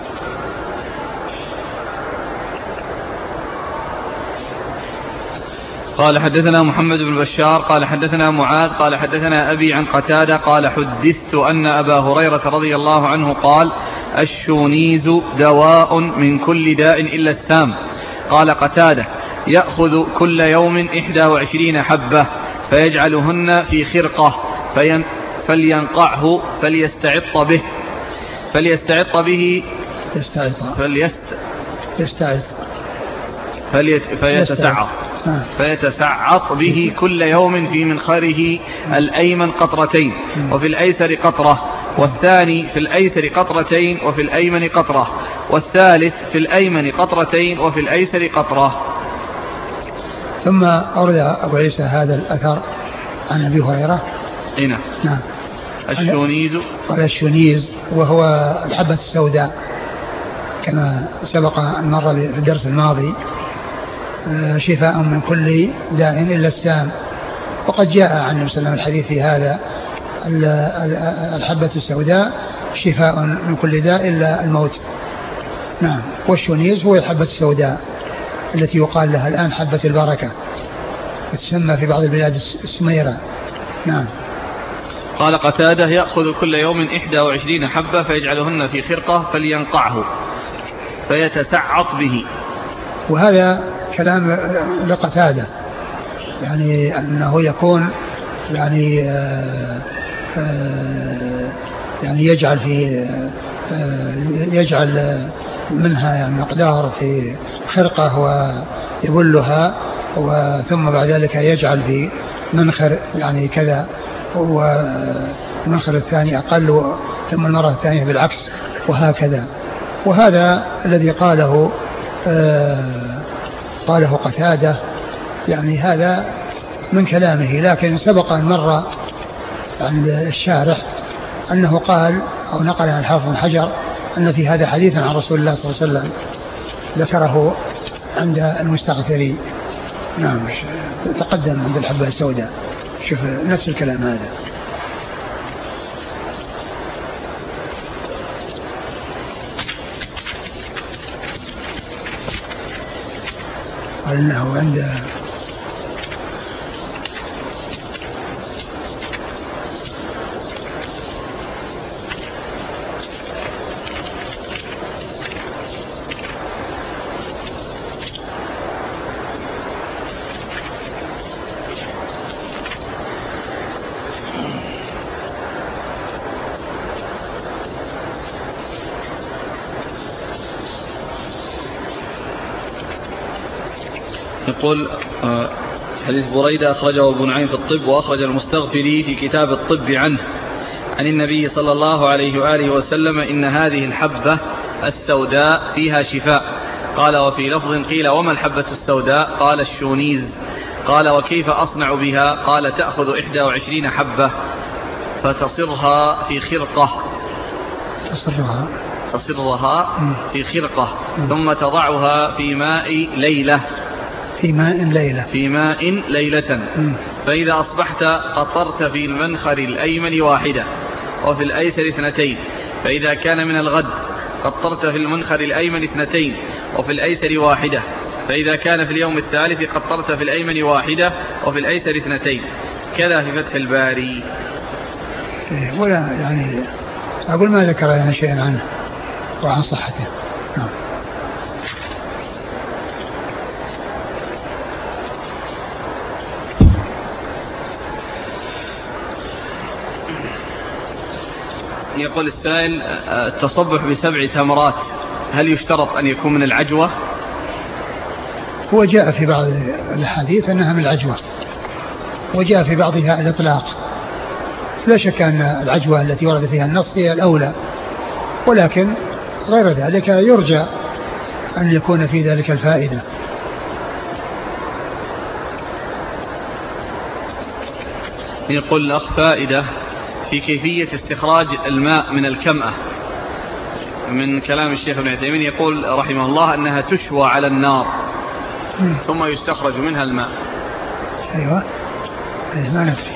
قال حدثنا محمد بن بشار قال حدثنا معاذ قال حدثنا أبي عن قتادة قال حدثت أن أبا هريرة رضي الله عنه قال الشونيز دواء من كل داء إلا السام. قال قتادة يأخذ كل يوم إحدى وعشرين حبة فيجعلهن في خرقة في فلينقعه فليستعط به فليستعط به يستعط فليست يستعط فليت فيتسعط فيتسعط به كل يوم في منخره الأيمن قطرتين وفي الأيسر قطرة والثاني في الأيسر قطرتين وفي الأيمن قطرة والثالث في الأيمن قطرتين وفي الأيسر قطرة. ثم أورد أبو عيسى هذا الأثر عن أبي هريرة. هنا نعم. الشونيز قال الشونيز وهو الحبة السوداء كما سبق أن مر في الدرس الماضي شفاء من كل داء إلا السام. وقد جاء عن النبي صلى الله عليه وسلم الحديث في هذا الحبة السوداء شفاء من كل داء إلا الموت. نعم. والشونيز هو الحبة السوداء التي يقال لها الآن حبة البركة تسمى في بعض البلاد السميرة. نعم. قال قتادة يأخذ كل يوم إحدى وعشرين حبة فيجعلهن في خرقة فلينقعه فيتسعط به. وهذا كلام لقتادة يعني أنه يكون يعني آآ آآ يعني يجعل في يجعل منها يعني مقدار في خرقة ويبلها وثم بعد ذلك يجعل في منخر يعني كذا والمنخر الثاني أقل ثم المرة الثانية بالعكس وهكذا. وهذا الذي قاله قاله قتادة يعني هذا من كلامه. لكن سبق أن مر عند الشارح أنه قال أو نقل عن الحافظ بن حجر أن في هذا حديثا عن رسول الله صلى الله عليه وسلم ذكره عند المستغفرين. نعم تقدم عند الحبة السوداء شوف نفس الكلام هذا. قال إنه عند يقول حديث بريدة أخرجه ابن نعيم في الطب وأخرج المستغفري في كتاب الطب عنه عن النبي صلى الله عليه وآله وسلم إن هذه الحبة السوداء فيها شفاء. قال وفي لفظ قيل وما الحبة السوداء؟ قال الشونيز. قال وكيف أصنع بها؟ قال تأخذ إحدى وعشرين حبة فتصرها في خرقة تصرها تصرها في خرقة ثم تضعها في ماء ليلة في ماء ليلة في ماء ليلة م. فإذا أصبحت قطرت في المنخر الأيمن واحدة وفي الأيسر اثنتين، فإذا كان من الغد قطرت في المنخر الأيمن اثنتين وفي الأيسر واحدة، فإذا كان في اليوم الثالث قطرت في الأيمن واحدة وفي الأيسر اثنتين، كذا في فتح الباري. ولا يعني أقول ما ذكر يعني شيئا عنه وعن صحته. نعم. يقول السائل: التصبح بسبع تمرات هل يشترط أن يكون من العجوة؟ هو جاء في بعض الحديث أنها من العجوة، وجاء في بعضها الإطلاق، لا شك أن العجوة التي ورد فيها النص هي الأولى، ولكن غير ذلك يرجى أن يكون في ذلك الفائدة. يقول الأخ: فائدة في كيفية استخراج الماء من الكمأة من كلام الشيخ ابن عثيمين، يقول رحمه الله أنها تشوى على النار م. ثم يستخرج منها الماء. أيوة ما نفسي.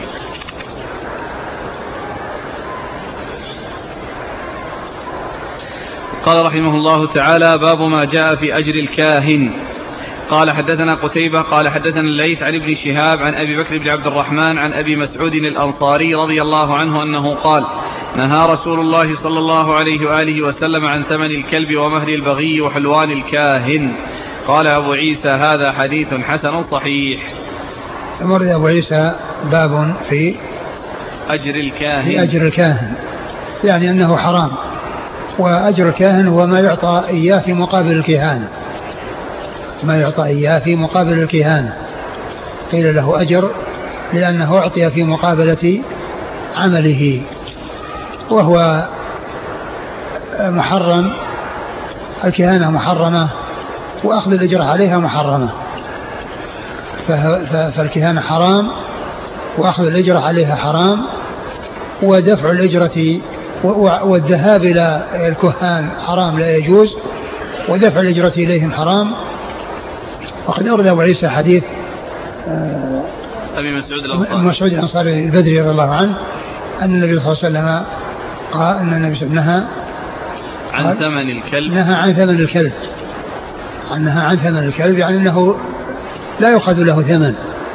قال رحمه الله تعالى: باب ما جاء في أجر الكاهن. قال حدثنا قتيبة قال حدثنا الليث عن ابن شهاب عن أبي بكر بن عبد الرحمن عن أبي مسعود الأنصاري رضي الله عنه أنه قال: نهى رسول الله صلى الله عليه وآله وسلم عن ثمن الكلب ومهر البغي وحلوان الكاهن. قال أبو عيسى: هذا حديث حسن صحيح. ثم ورد أبو عيسى باب في أجر الكاهن في أجر الكاهن، يعني أنه حرام، وأجر الكاهن هو ما يعطى إياه في مقابل الكهانة، ما يعطى إياه في مقابل الكهانة، قيل له أجر لأنه أعطي في مقابلة عمله، وهو محرم، الكهانة محرمة وأخذ الأجر عليها محرمة، فالكهانة حرام وأخذ الأجر عليها حرام، ودفع الأجرة والذهاب إلى الكهان حرام لا يجوز، ودفع الأجرة إليهم حرام. وقد أورد أبو عيسى حديث أبي مسعود الأنصاري مسعود الأنصاري البدري رضي الله عنه أن النبي صلى الله عليه وسلم قال أن النبي صلى الله عليه وسلم نهى عن ثمن الكلب نهى عن ثمن الكلب نهى عن ثمن الكلب، يعني أنه لا يؤخذ له ثمن،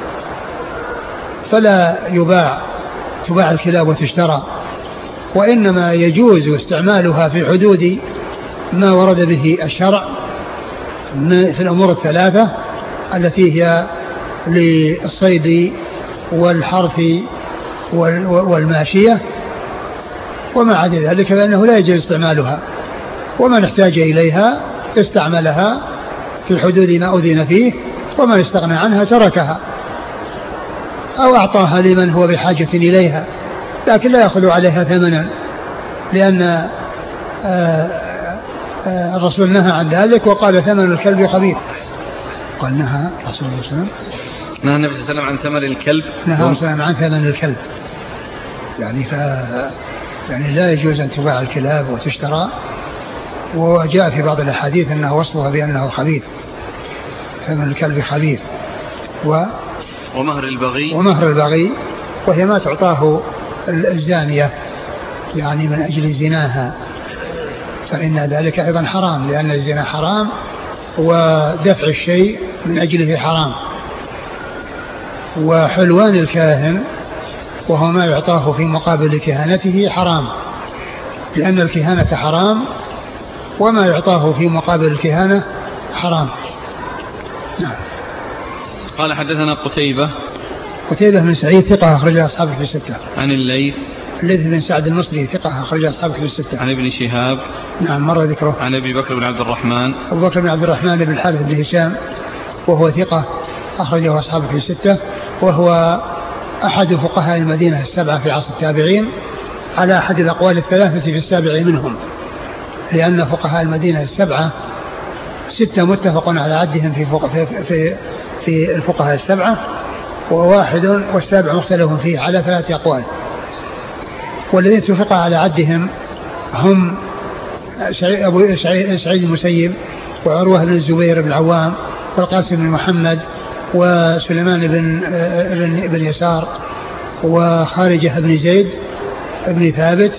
فلا يباع تباع الكلاب وتشترى، وإنما يجوز استعمالها في حدود ما ورد به الشرع في الأمور الثلاثة التي هي للصيد والحرث والماشية، وما عدا ذلك فإنه لا يجوز استعمالها، ومن احتاج إليها استعملها في حدود ما أذن فيه، وما يستغنى عنها تركها أو أعطاها لمن هو بحاجة إليها، لكن لا يأخذ عليها ثمنا، لأن آآ آآ الرسول نهى عن ذلك وقال ثمن الكلب خبيث. قال نهى رسول الله صلى الله عليه وسلم نهى النبي صلى الله عليه وسلم عن ثمن الكلب نهى صلى الله عليه وسلم عن ثمن الكلب، يعني ف يعني لا يجوز أن تباع الكلاب وتشترى، وجاء في بعض الأحاديث أنه وصفها بأنه خبيث، ثمن الكلب خبيث. و ومهر البغي ومهر البغي وهي ما تعطاه الزانية يعني من أجل زناها، فإن ذلك أيضا حرام، لأن الزنا حرام ودفع الشيء من أجله حرام. وحلوان الكاهن وهو ما يعطاه في مقابل كهانته حرام، لأن الكهانة حرام وما يعطاه في مقابل الكهانة حرام. نعم. قال حدثنا قتيبة قتيبة بن سعيد ثقة أخرج أصحابه في الستة. عن الليث الليث بن سعد المصري ثقة أخرج أصحابه في الستة. عن ابن شهاب نعم مر ذكره. عن أبي بكر بن عبد الرحمن أبو بكر بن عبد الرحمن بن الحارث بن هشام وهو ثقة أخرجه أصحابه في الستة، وهو أحد فقهاء المدينة السبعة في عصر التابعين، على أحد الأقوال الثلاثة في السابع منهم، لأن فقهاء المدينة السبعة ستة متفق على عدهم في فق... في, في في الفقهاء السبعة، وواحد والسابع مختلف فيه على ثلاثة أقوال. والذين اتفق على عدهم هم أبو سعيد المسيب وعروة بن الزبير بن العوام والقاسم بن محمد وسليمان بن, بن, بن يسار وخارجة بن زيد بن ثابت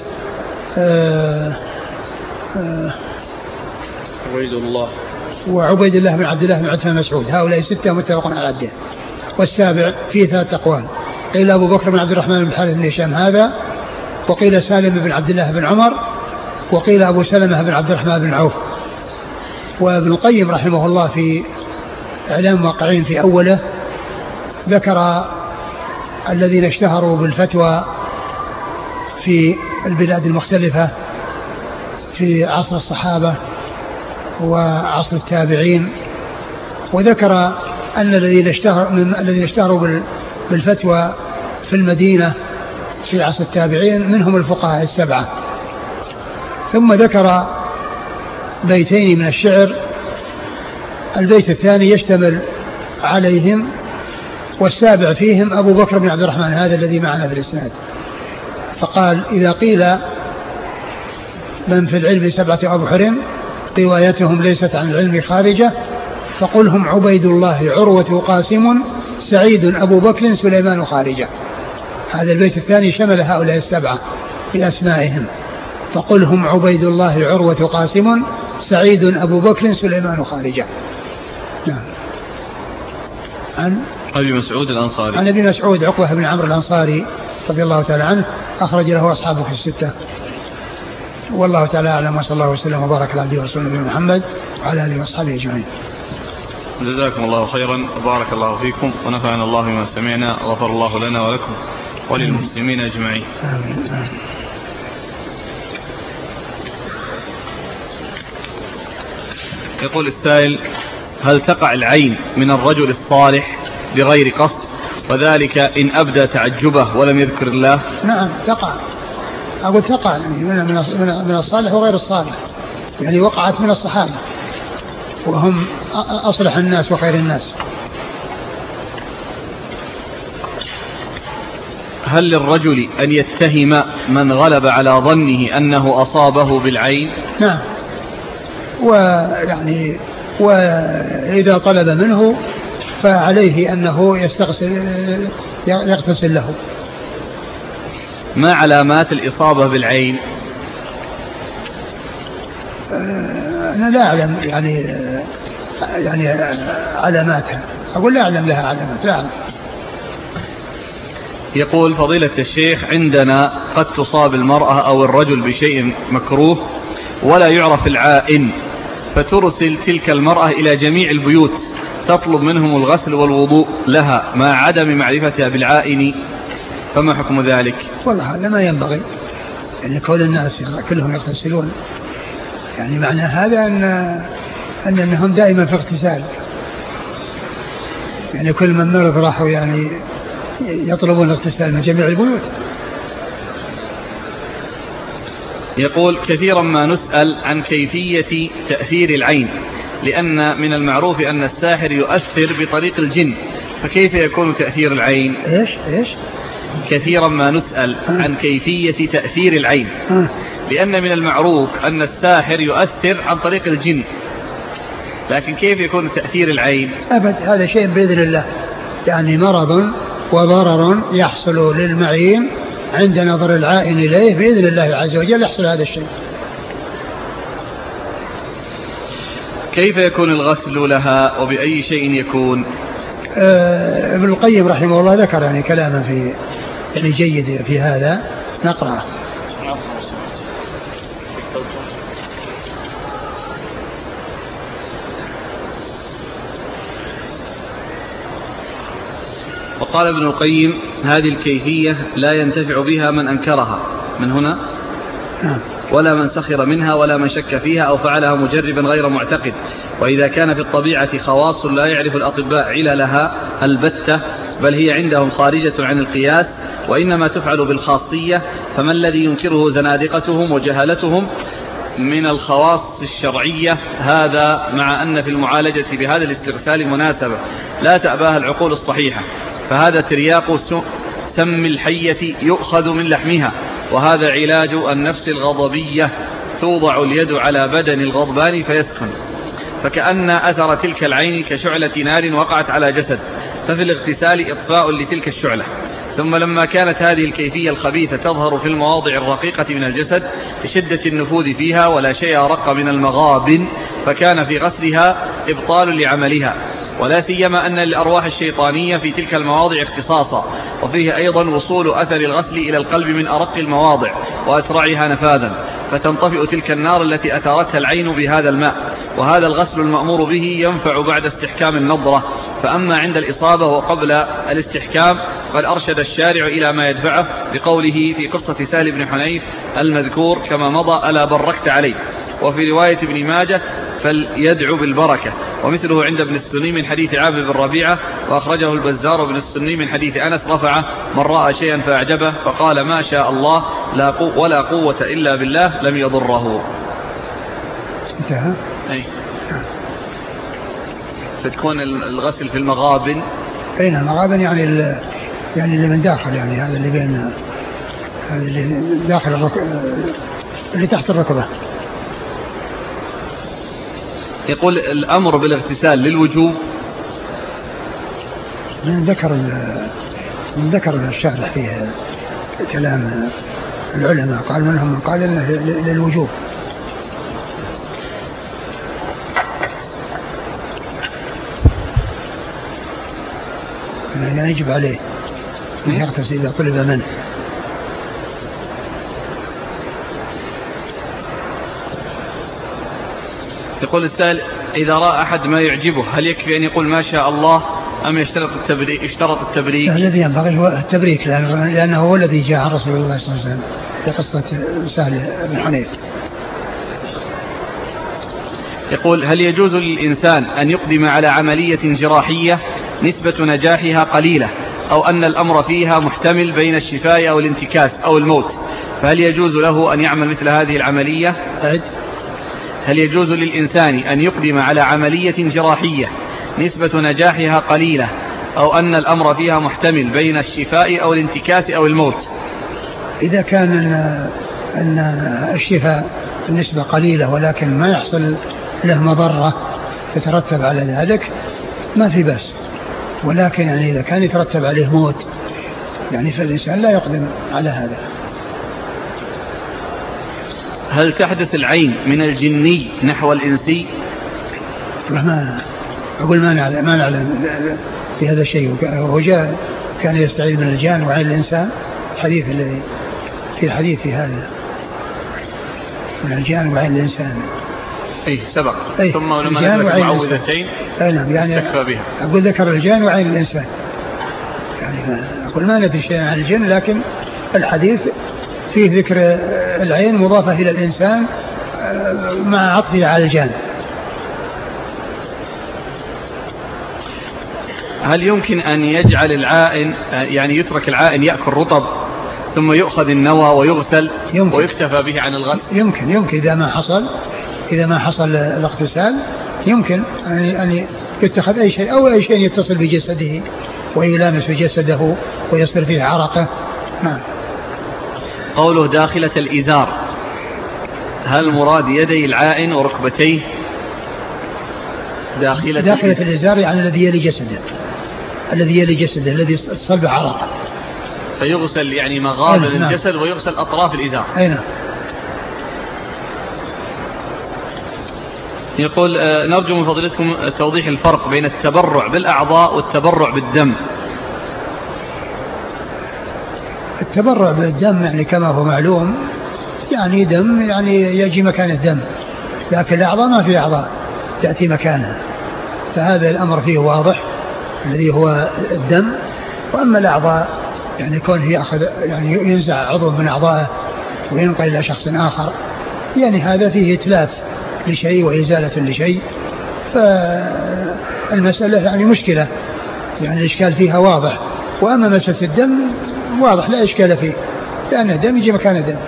عبيد الله وعبيد الله بن عبد الله بن عتبة مسعود. هؤلاء ستة متفق على عدهم. والسابع فيه ثلاث أقوال، قيل أبو بكر بن عبد الرحمن بن الحارث بن هشام هذا، وقيل سالم بن عبد الله بن عمر، وقيل أبو سلمة بن عبد الرحمن بن عوف. وابن القيم رحمه الله في إعلام واقعين في أوله ذكر الذين اشتهروا بالفتوى في البلاد المختلفة في عصر الصحابة وعصر التابعين، وذكر أن الذين اشتهروا الذين اشتهروا بالفتوى في المدينة في عصر التابعين منهم الفقهاء السبعة. ثم ذكر بيتين من الشعر، البيت الثاني يشتمل عليهم، والسابع فيهم أبو بكر بن عبد الرحمن هذا الذي معنا في الإسناد. فقال: إذا قيل من في العلم سبعة أبحر روايتهم ليست عن العلم خارجة فقل هم عبيد الله عروة قاسم سعيد أبو بكر سليمان خارجة. هذا البيت الثاني شمل هؤلاء السبعة بأسمائهم، فقل هم عبيد الله عروة قاسم سعيد أبو بكر سليمان خارجة. نعم. عن أبي مسعود الأنصاري عن أبي مسعود عقبة بن عمرو الأنصاري رضي الله تعالى عنه، أخرج له أصحابه في الستة. والله تعالى أعلم، وصلى الله وسلم وبارك على عبده ورسوله محمد وعلى آله وأصحابه أجمعين. جزاكم الله خيرا وبارك الله فيكم ونفعنا الله بما سمعنا وغفر الله لنا ولكم وللمسلمين أجمعين. آمين. آمين. يقول السائل: هل تقع العين من الرجل الصالح بغير قصد، وذلك إن أبدى تعجبه ولم يذكر الله؟ نعم تقع، أقول تقع يعني من الصالح وغير الصالح، يعني وقعت من الصحابة وهم أصلح الناس وخير الناس. هل للرجل أن يتهم من غلب على ظنه أنه أصابه بالعين؟ نعم، ويعني وإذا طلب منه فعليه أنه يستغسل يغتسل له. ما علامات الإصابة بالعين؟ أنا لا أعلم يعني يعني علاماتها، أقول لا أعلم لها علامات، لا أعلم. يقول: فضيلة الشيخ، عندنا قد تصاب المرأة أو الرجل بشيء مكروه ولا يعرف العائن، فترسل تلك المرأة إلى جميع البيوت تطلب منهم الغسل والوضوء لها مع عدم معرفتها بالعائن، فما حكم ذلك؟ والله هذا ما ينبغي، يعني كل الناس كلهم يغتسلون، يعني معنى هذا أن أن أنهم دائما في اغتسال، يعني كل من مرض راحوا يعني يطلبون الاغتسال من جميع البيوت. يقول: كثيرا ما نسأل عن كيفية تأثير العين، لأن من المعروف أن الساحر يؤثر بطريق الجن، فكيف يكون تأثير العين؟ إيش إيش؟ كثيرا ما نسأل آه. عن كيفية تأثير العين، آه. لأن من المعروف أن الساحر يؤثر عن طريق الجن، لكن كيف يكون تأثير العين؟ أبد، هذا شيء بإذن الله، يعني مرض وضرر يحصل للمعين عند نظر العائن إليه بإذن الله عز وجل يحصل هذا الشيء. كيف يكون الغسل لها وبأي شيء يكون؟ آه ابن القيم رحمه الله ذكر يعني كلاما في يعني جيد في هذا، نقرأ. وقال ابن القيم: هذه الكيفية لا ينتفع بها من أنكرها من هنا، ولا من سخر منها، ولا من شك فيها أو فعلها مجربا غير معتقد. وإذا كان في الطبيعة خواص لا يعرف الأطباء عللها البتة، بل هي عندهم خارجة عن القياس، وإنما تفعل بالخاصية، فما الذي ينكره زنادقتهم وجهالتهم من الخواص الشرعية هذا، مع أن في المعالجة بهذا الاسترسال مناسبة لا تأباها العقول الصحيحة، فهذا ترياق سم الحية يؤخذ من لحمها، وهذا علاج النفس الغضبية، توضع اليد على بدن الغضبان فيسكن، فكأن أثر تلك العين كشعلة نار وقعت على جسد، ففي الاغتسال إطفاء لتلك الشعلة. ثم لما كانت هذه الكيفية الخبيثة تظهر في المواضع الرقيقة من الجسد لشدة النفوذ فيها ولا شيء أرق من المغابن، فكان في غسلها إبطال لعملها، ولا سيما أن الأرواح الشيطانية في تلك المواضع اختصاصا، وفيه أيضا وصول أثر الغسل إلى القلب من أرق المواضع وأسرعها نفاذا، فتنطفئ تلك النار التي أثارتها العين بهذا الماء. وهذا الغسل المأمور به ينفع بعد استحكام النظرة، فأما عند الإصابة وقبل الاستحكام قد أرشد الشارع إلى ما يدفعه بقوله في قصة سهل بن حنيف المذكور كما مضى: ألا بركت عليه. وفي رواية ابن ماجه: فليدعو بالبركة. ومثله عند ابن السني من حديث عامر بن ربيعة، وأخرجه البزار بن السني من حديث أنس رفعه: من رأى شيئا فأعجبه فقال ما شاء الله لا قوة ولا قوة إلا بالله لم يضره. انتهى. أي. فتكون الغسل في المغابن. أين المغابن؟ يعني يعني اللي من داخل، يعني هذا اللي بين، هذا اللي داخل الركبة، اللي تحت الركبة. يقول الأمر بالاغتسال للوجوب. من ذكر من ذكر الشارح فيه كلام العلماء، قال منهم من قال انه للوجوب. لا يجب عليه أن يغتسل إذا طلب منه. يقول السائل: إذا رأى أحد ما يعجبه هل يكفي أن يقول ما شاء الله أم يشترط التبريك؟ يشترط التبريك. الذي ينبغي هو التبريك، لأنه هو الذي جاء عن رسول الله صلى الله عليه وسلم في قصة سهل بن حنيف. يقول: هل يجوز للإنسان أن يقدم على عملية جراحية نسبة نجاحها قليلة، أو أن الأمر فيها محتمل بين الشفاء أو الانتكاس أو الموت، فهل يجوز له أن يعمل مثل هذه العملية؟ أعد. هل يجوز للإنسان أن يقدم على عملية جراحية نسبة نجاحها قليلة، أو أن الأمر فيها محتمل بين الشفاء أو الانتكاس أو الموت؟ إذا كان أن الشفاء النسبة قليلة ولكن ما يحصل له مضرة تترتب على ذلك ما في بأس، ولكن يعني إذا كان يترتب عليه موت يعني فالإنسان لا يقدم على هذا. هل تحدث العين من الجني نحو الإنسي؟ ما أقول ما نعلم, ما نعلم في هذا الشيء. وجاء كان يستعيذ من الجان وعين الإنسان، الحديث الذي في الحديث في هذا من الجان وعين الإنسان. أي سبق. أي ثم لما نزلت معوذتين يعني استكفى بها. أقول ذكر الجان وعين الإنسان، يعني ما أقول ما ندري شيء عن الجن، لكن الحديث فيه ذكر العين مضافة إلى الإنسان مع عطفه على الجان. هل يمكن أن يجعل العائن، يعني يترك العائن يأكل رطب ثم يؤخذ النوى ويغسل يمكن. ويكتفى به عن الغسل؟ يمكن يمكن إذا ما حصل إذا ما حصل الاغتسال يمكن أن يتخذ أي شيء أو أي شيء يتصل بجسده ويلامس جسده ويصير فيه عرقه. نعم. قوله داخلة الإزار، هل مراد يدي العائن وركبتيه؟ داخلة, داخلة الإزار يعني الذي يلي جسده، الذي يلي جسده الذي اتصل بعرقه، فيغسل يعني مغابل الجسد ويغسل أطراف الإزار. أي نعم. يقول نرجو من فضيلتكم توضيح الفرق بين التبرع بالأعضاء والتبرع بالدم. التبرع بالدم يعني كما هو معلوم يعني دم يعني يجي مكان الدم، لكن الأعضاء ما في أعضاء تأتي مكانها، فهذا الأمر فيه واضح الذي هو الدم. وأما الأعضاء يعني كونه يأخذ يعني ينزع عضو من أعضائه وينقل إلى شخص آخر، يعني هذا فيه إتلاف لشيء وإزالة لشيء، فالمسألة يعني مشكلة، يعني الإشكال فيها واضح. وأما مسألة الدم واضح لا إشكال فيه، لأن الدم يجي مكان الدم.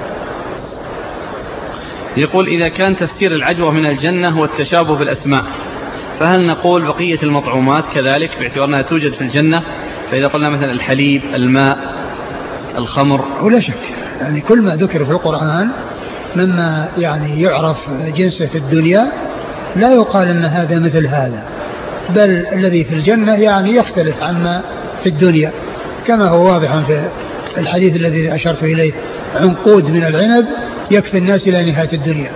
يقول إذا كان تفسير العجوة من الجنة هو التشابه بالأسماء، فهل نقول بقية المطعومات كذلك باعتبار أنها توجد في الجنة؟ فإذا قلنا مثلا الحليب، الماء، الخمر. ولا شك يعني كل ما ذكر في القرآن مما يعني يعرف جنسه في الدنيا لا يقال أن هذا مثل هذا، بل الذي في الجنة يعني يختلف عما في الدنيا، كما هو واضح في الحديث الذي أشرت إليه: عنقود من العنب يكفي الناس إلى نهاية الدنيا.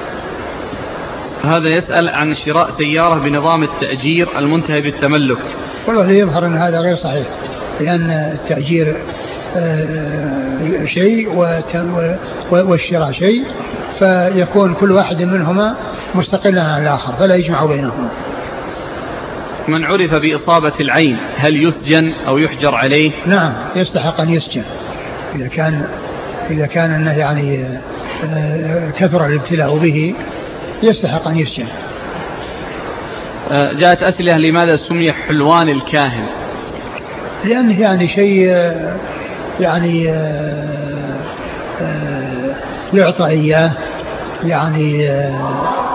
هذا يسأل عن شراء سيارة بنظام التأجير المنتهي بالتملك. والله يظهر أن هذا غير صحيح، لأن التأجير شيء والشراء شيء، فيكون كل واحد منهما مستقلا عن الآخر فلا يجمع بينهما. من عرف بإصابة العين هل يسجن أو يحجر عليه؟ نعم يستحق أن يسجن إذا كان إذا كان أنه يعني كثر الابتلاء به يستحق أن يسجن. جاءت أسئلة: لماذا سمي حلوان الكاهن؟ لأنه يعني شيء يعني يعطى إياه يعني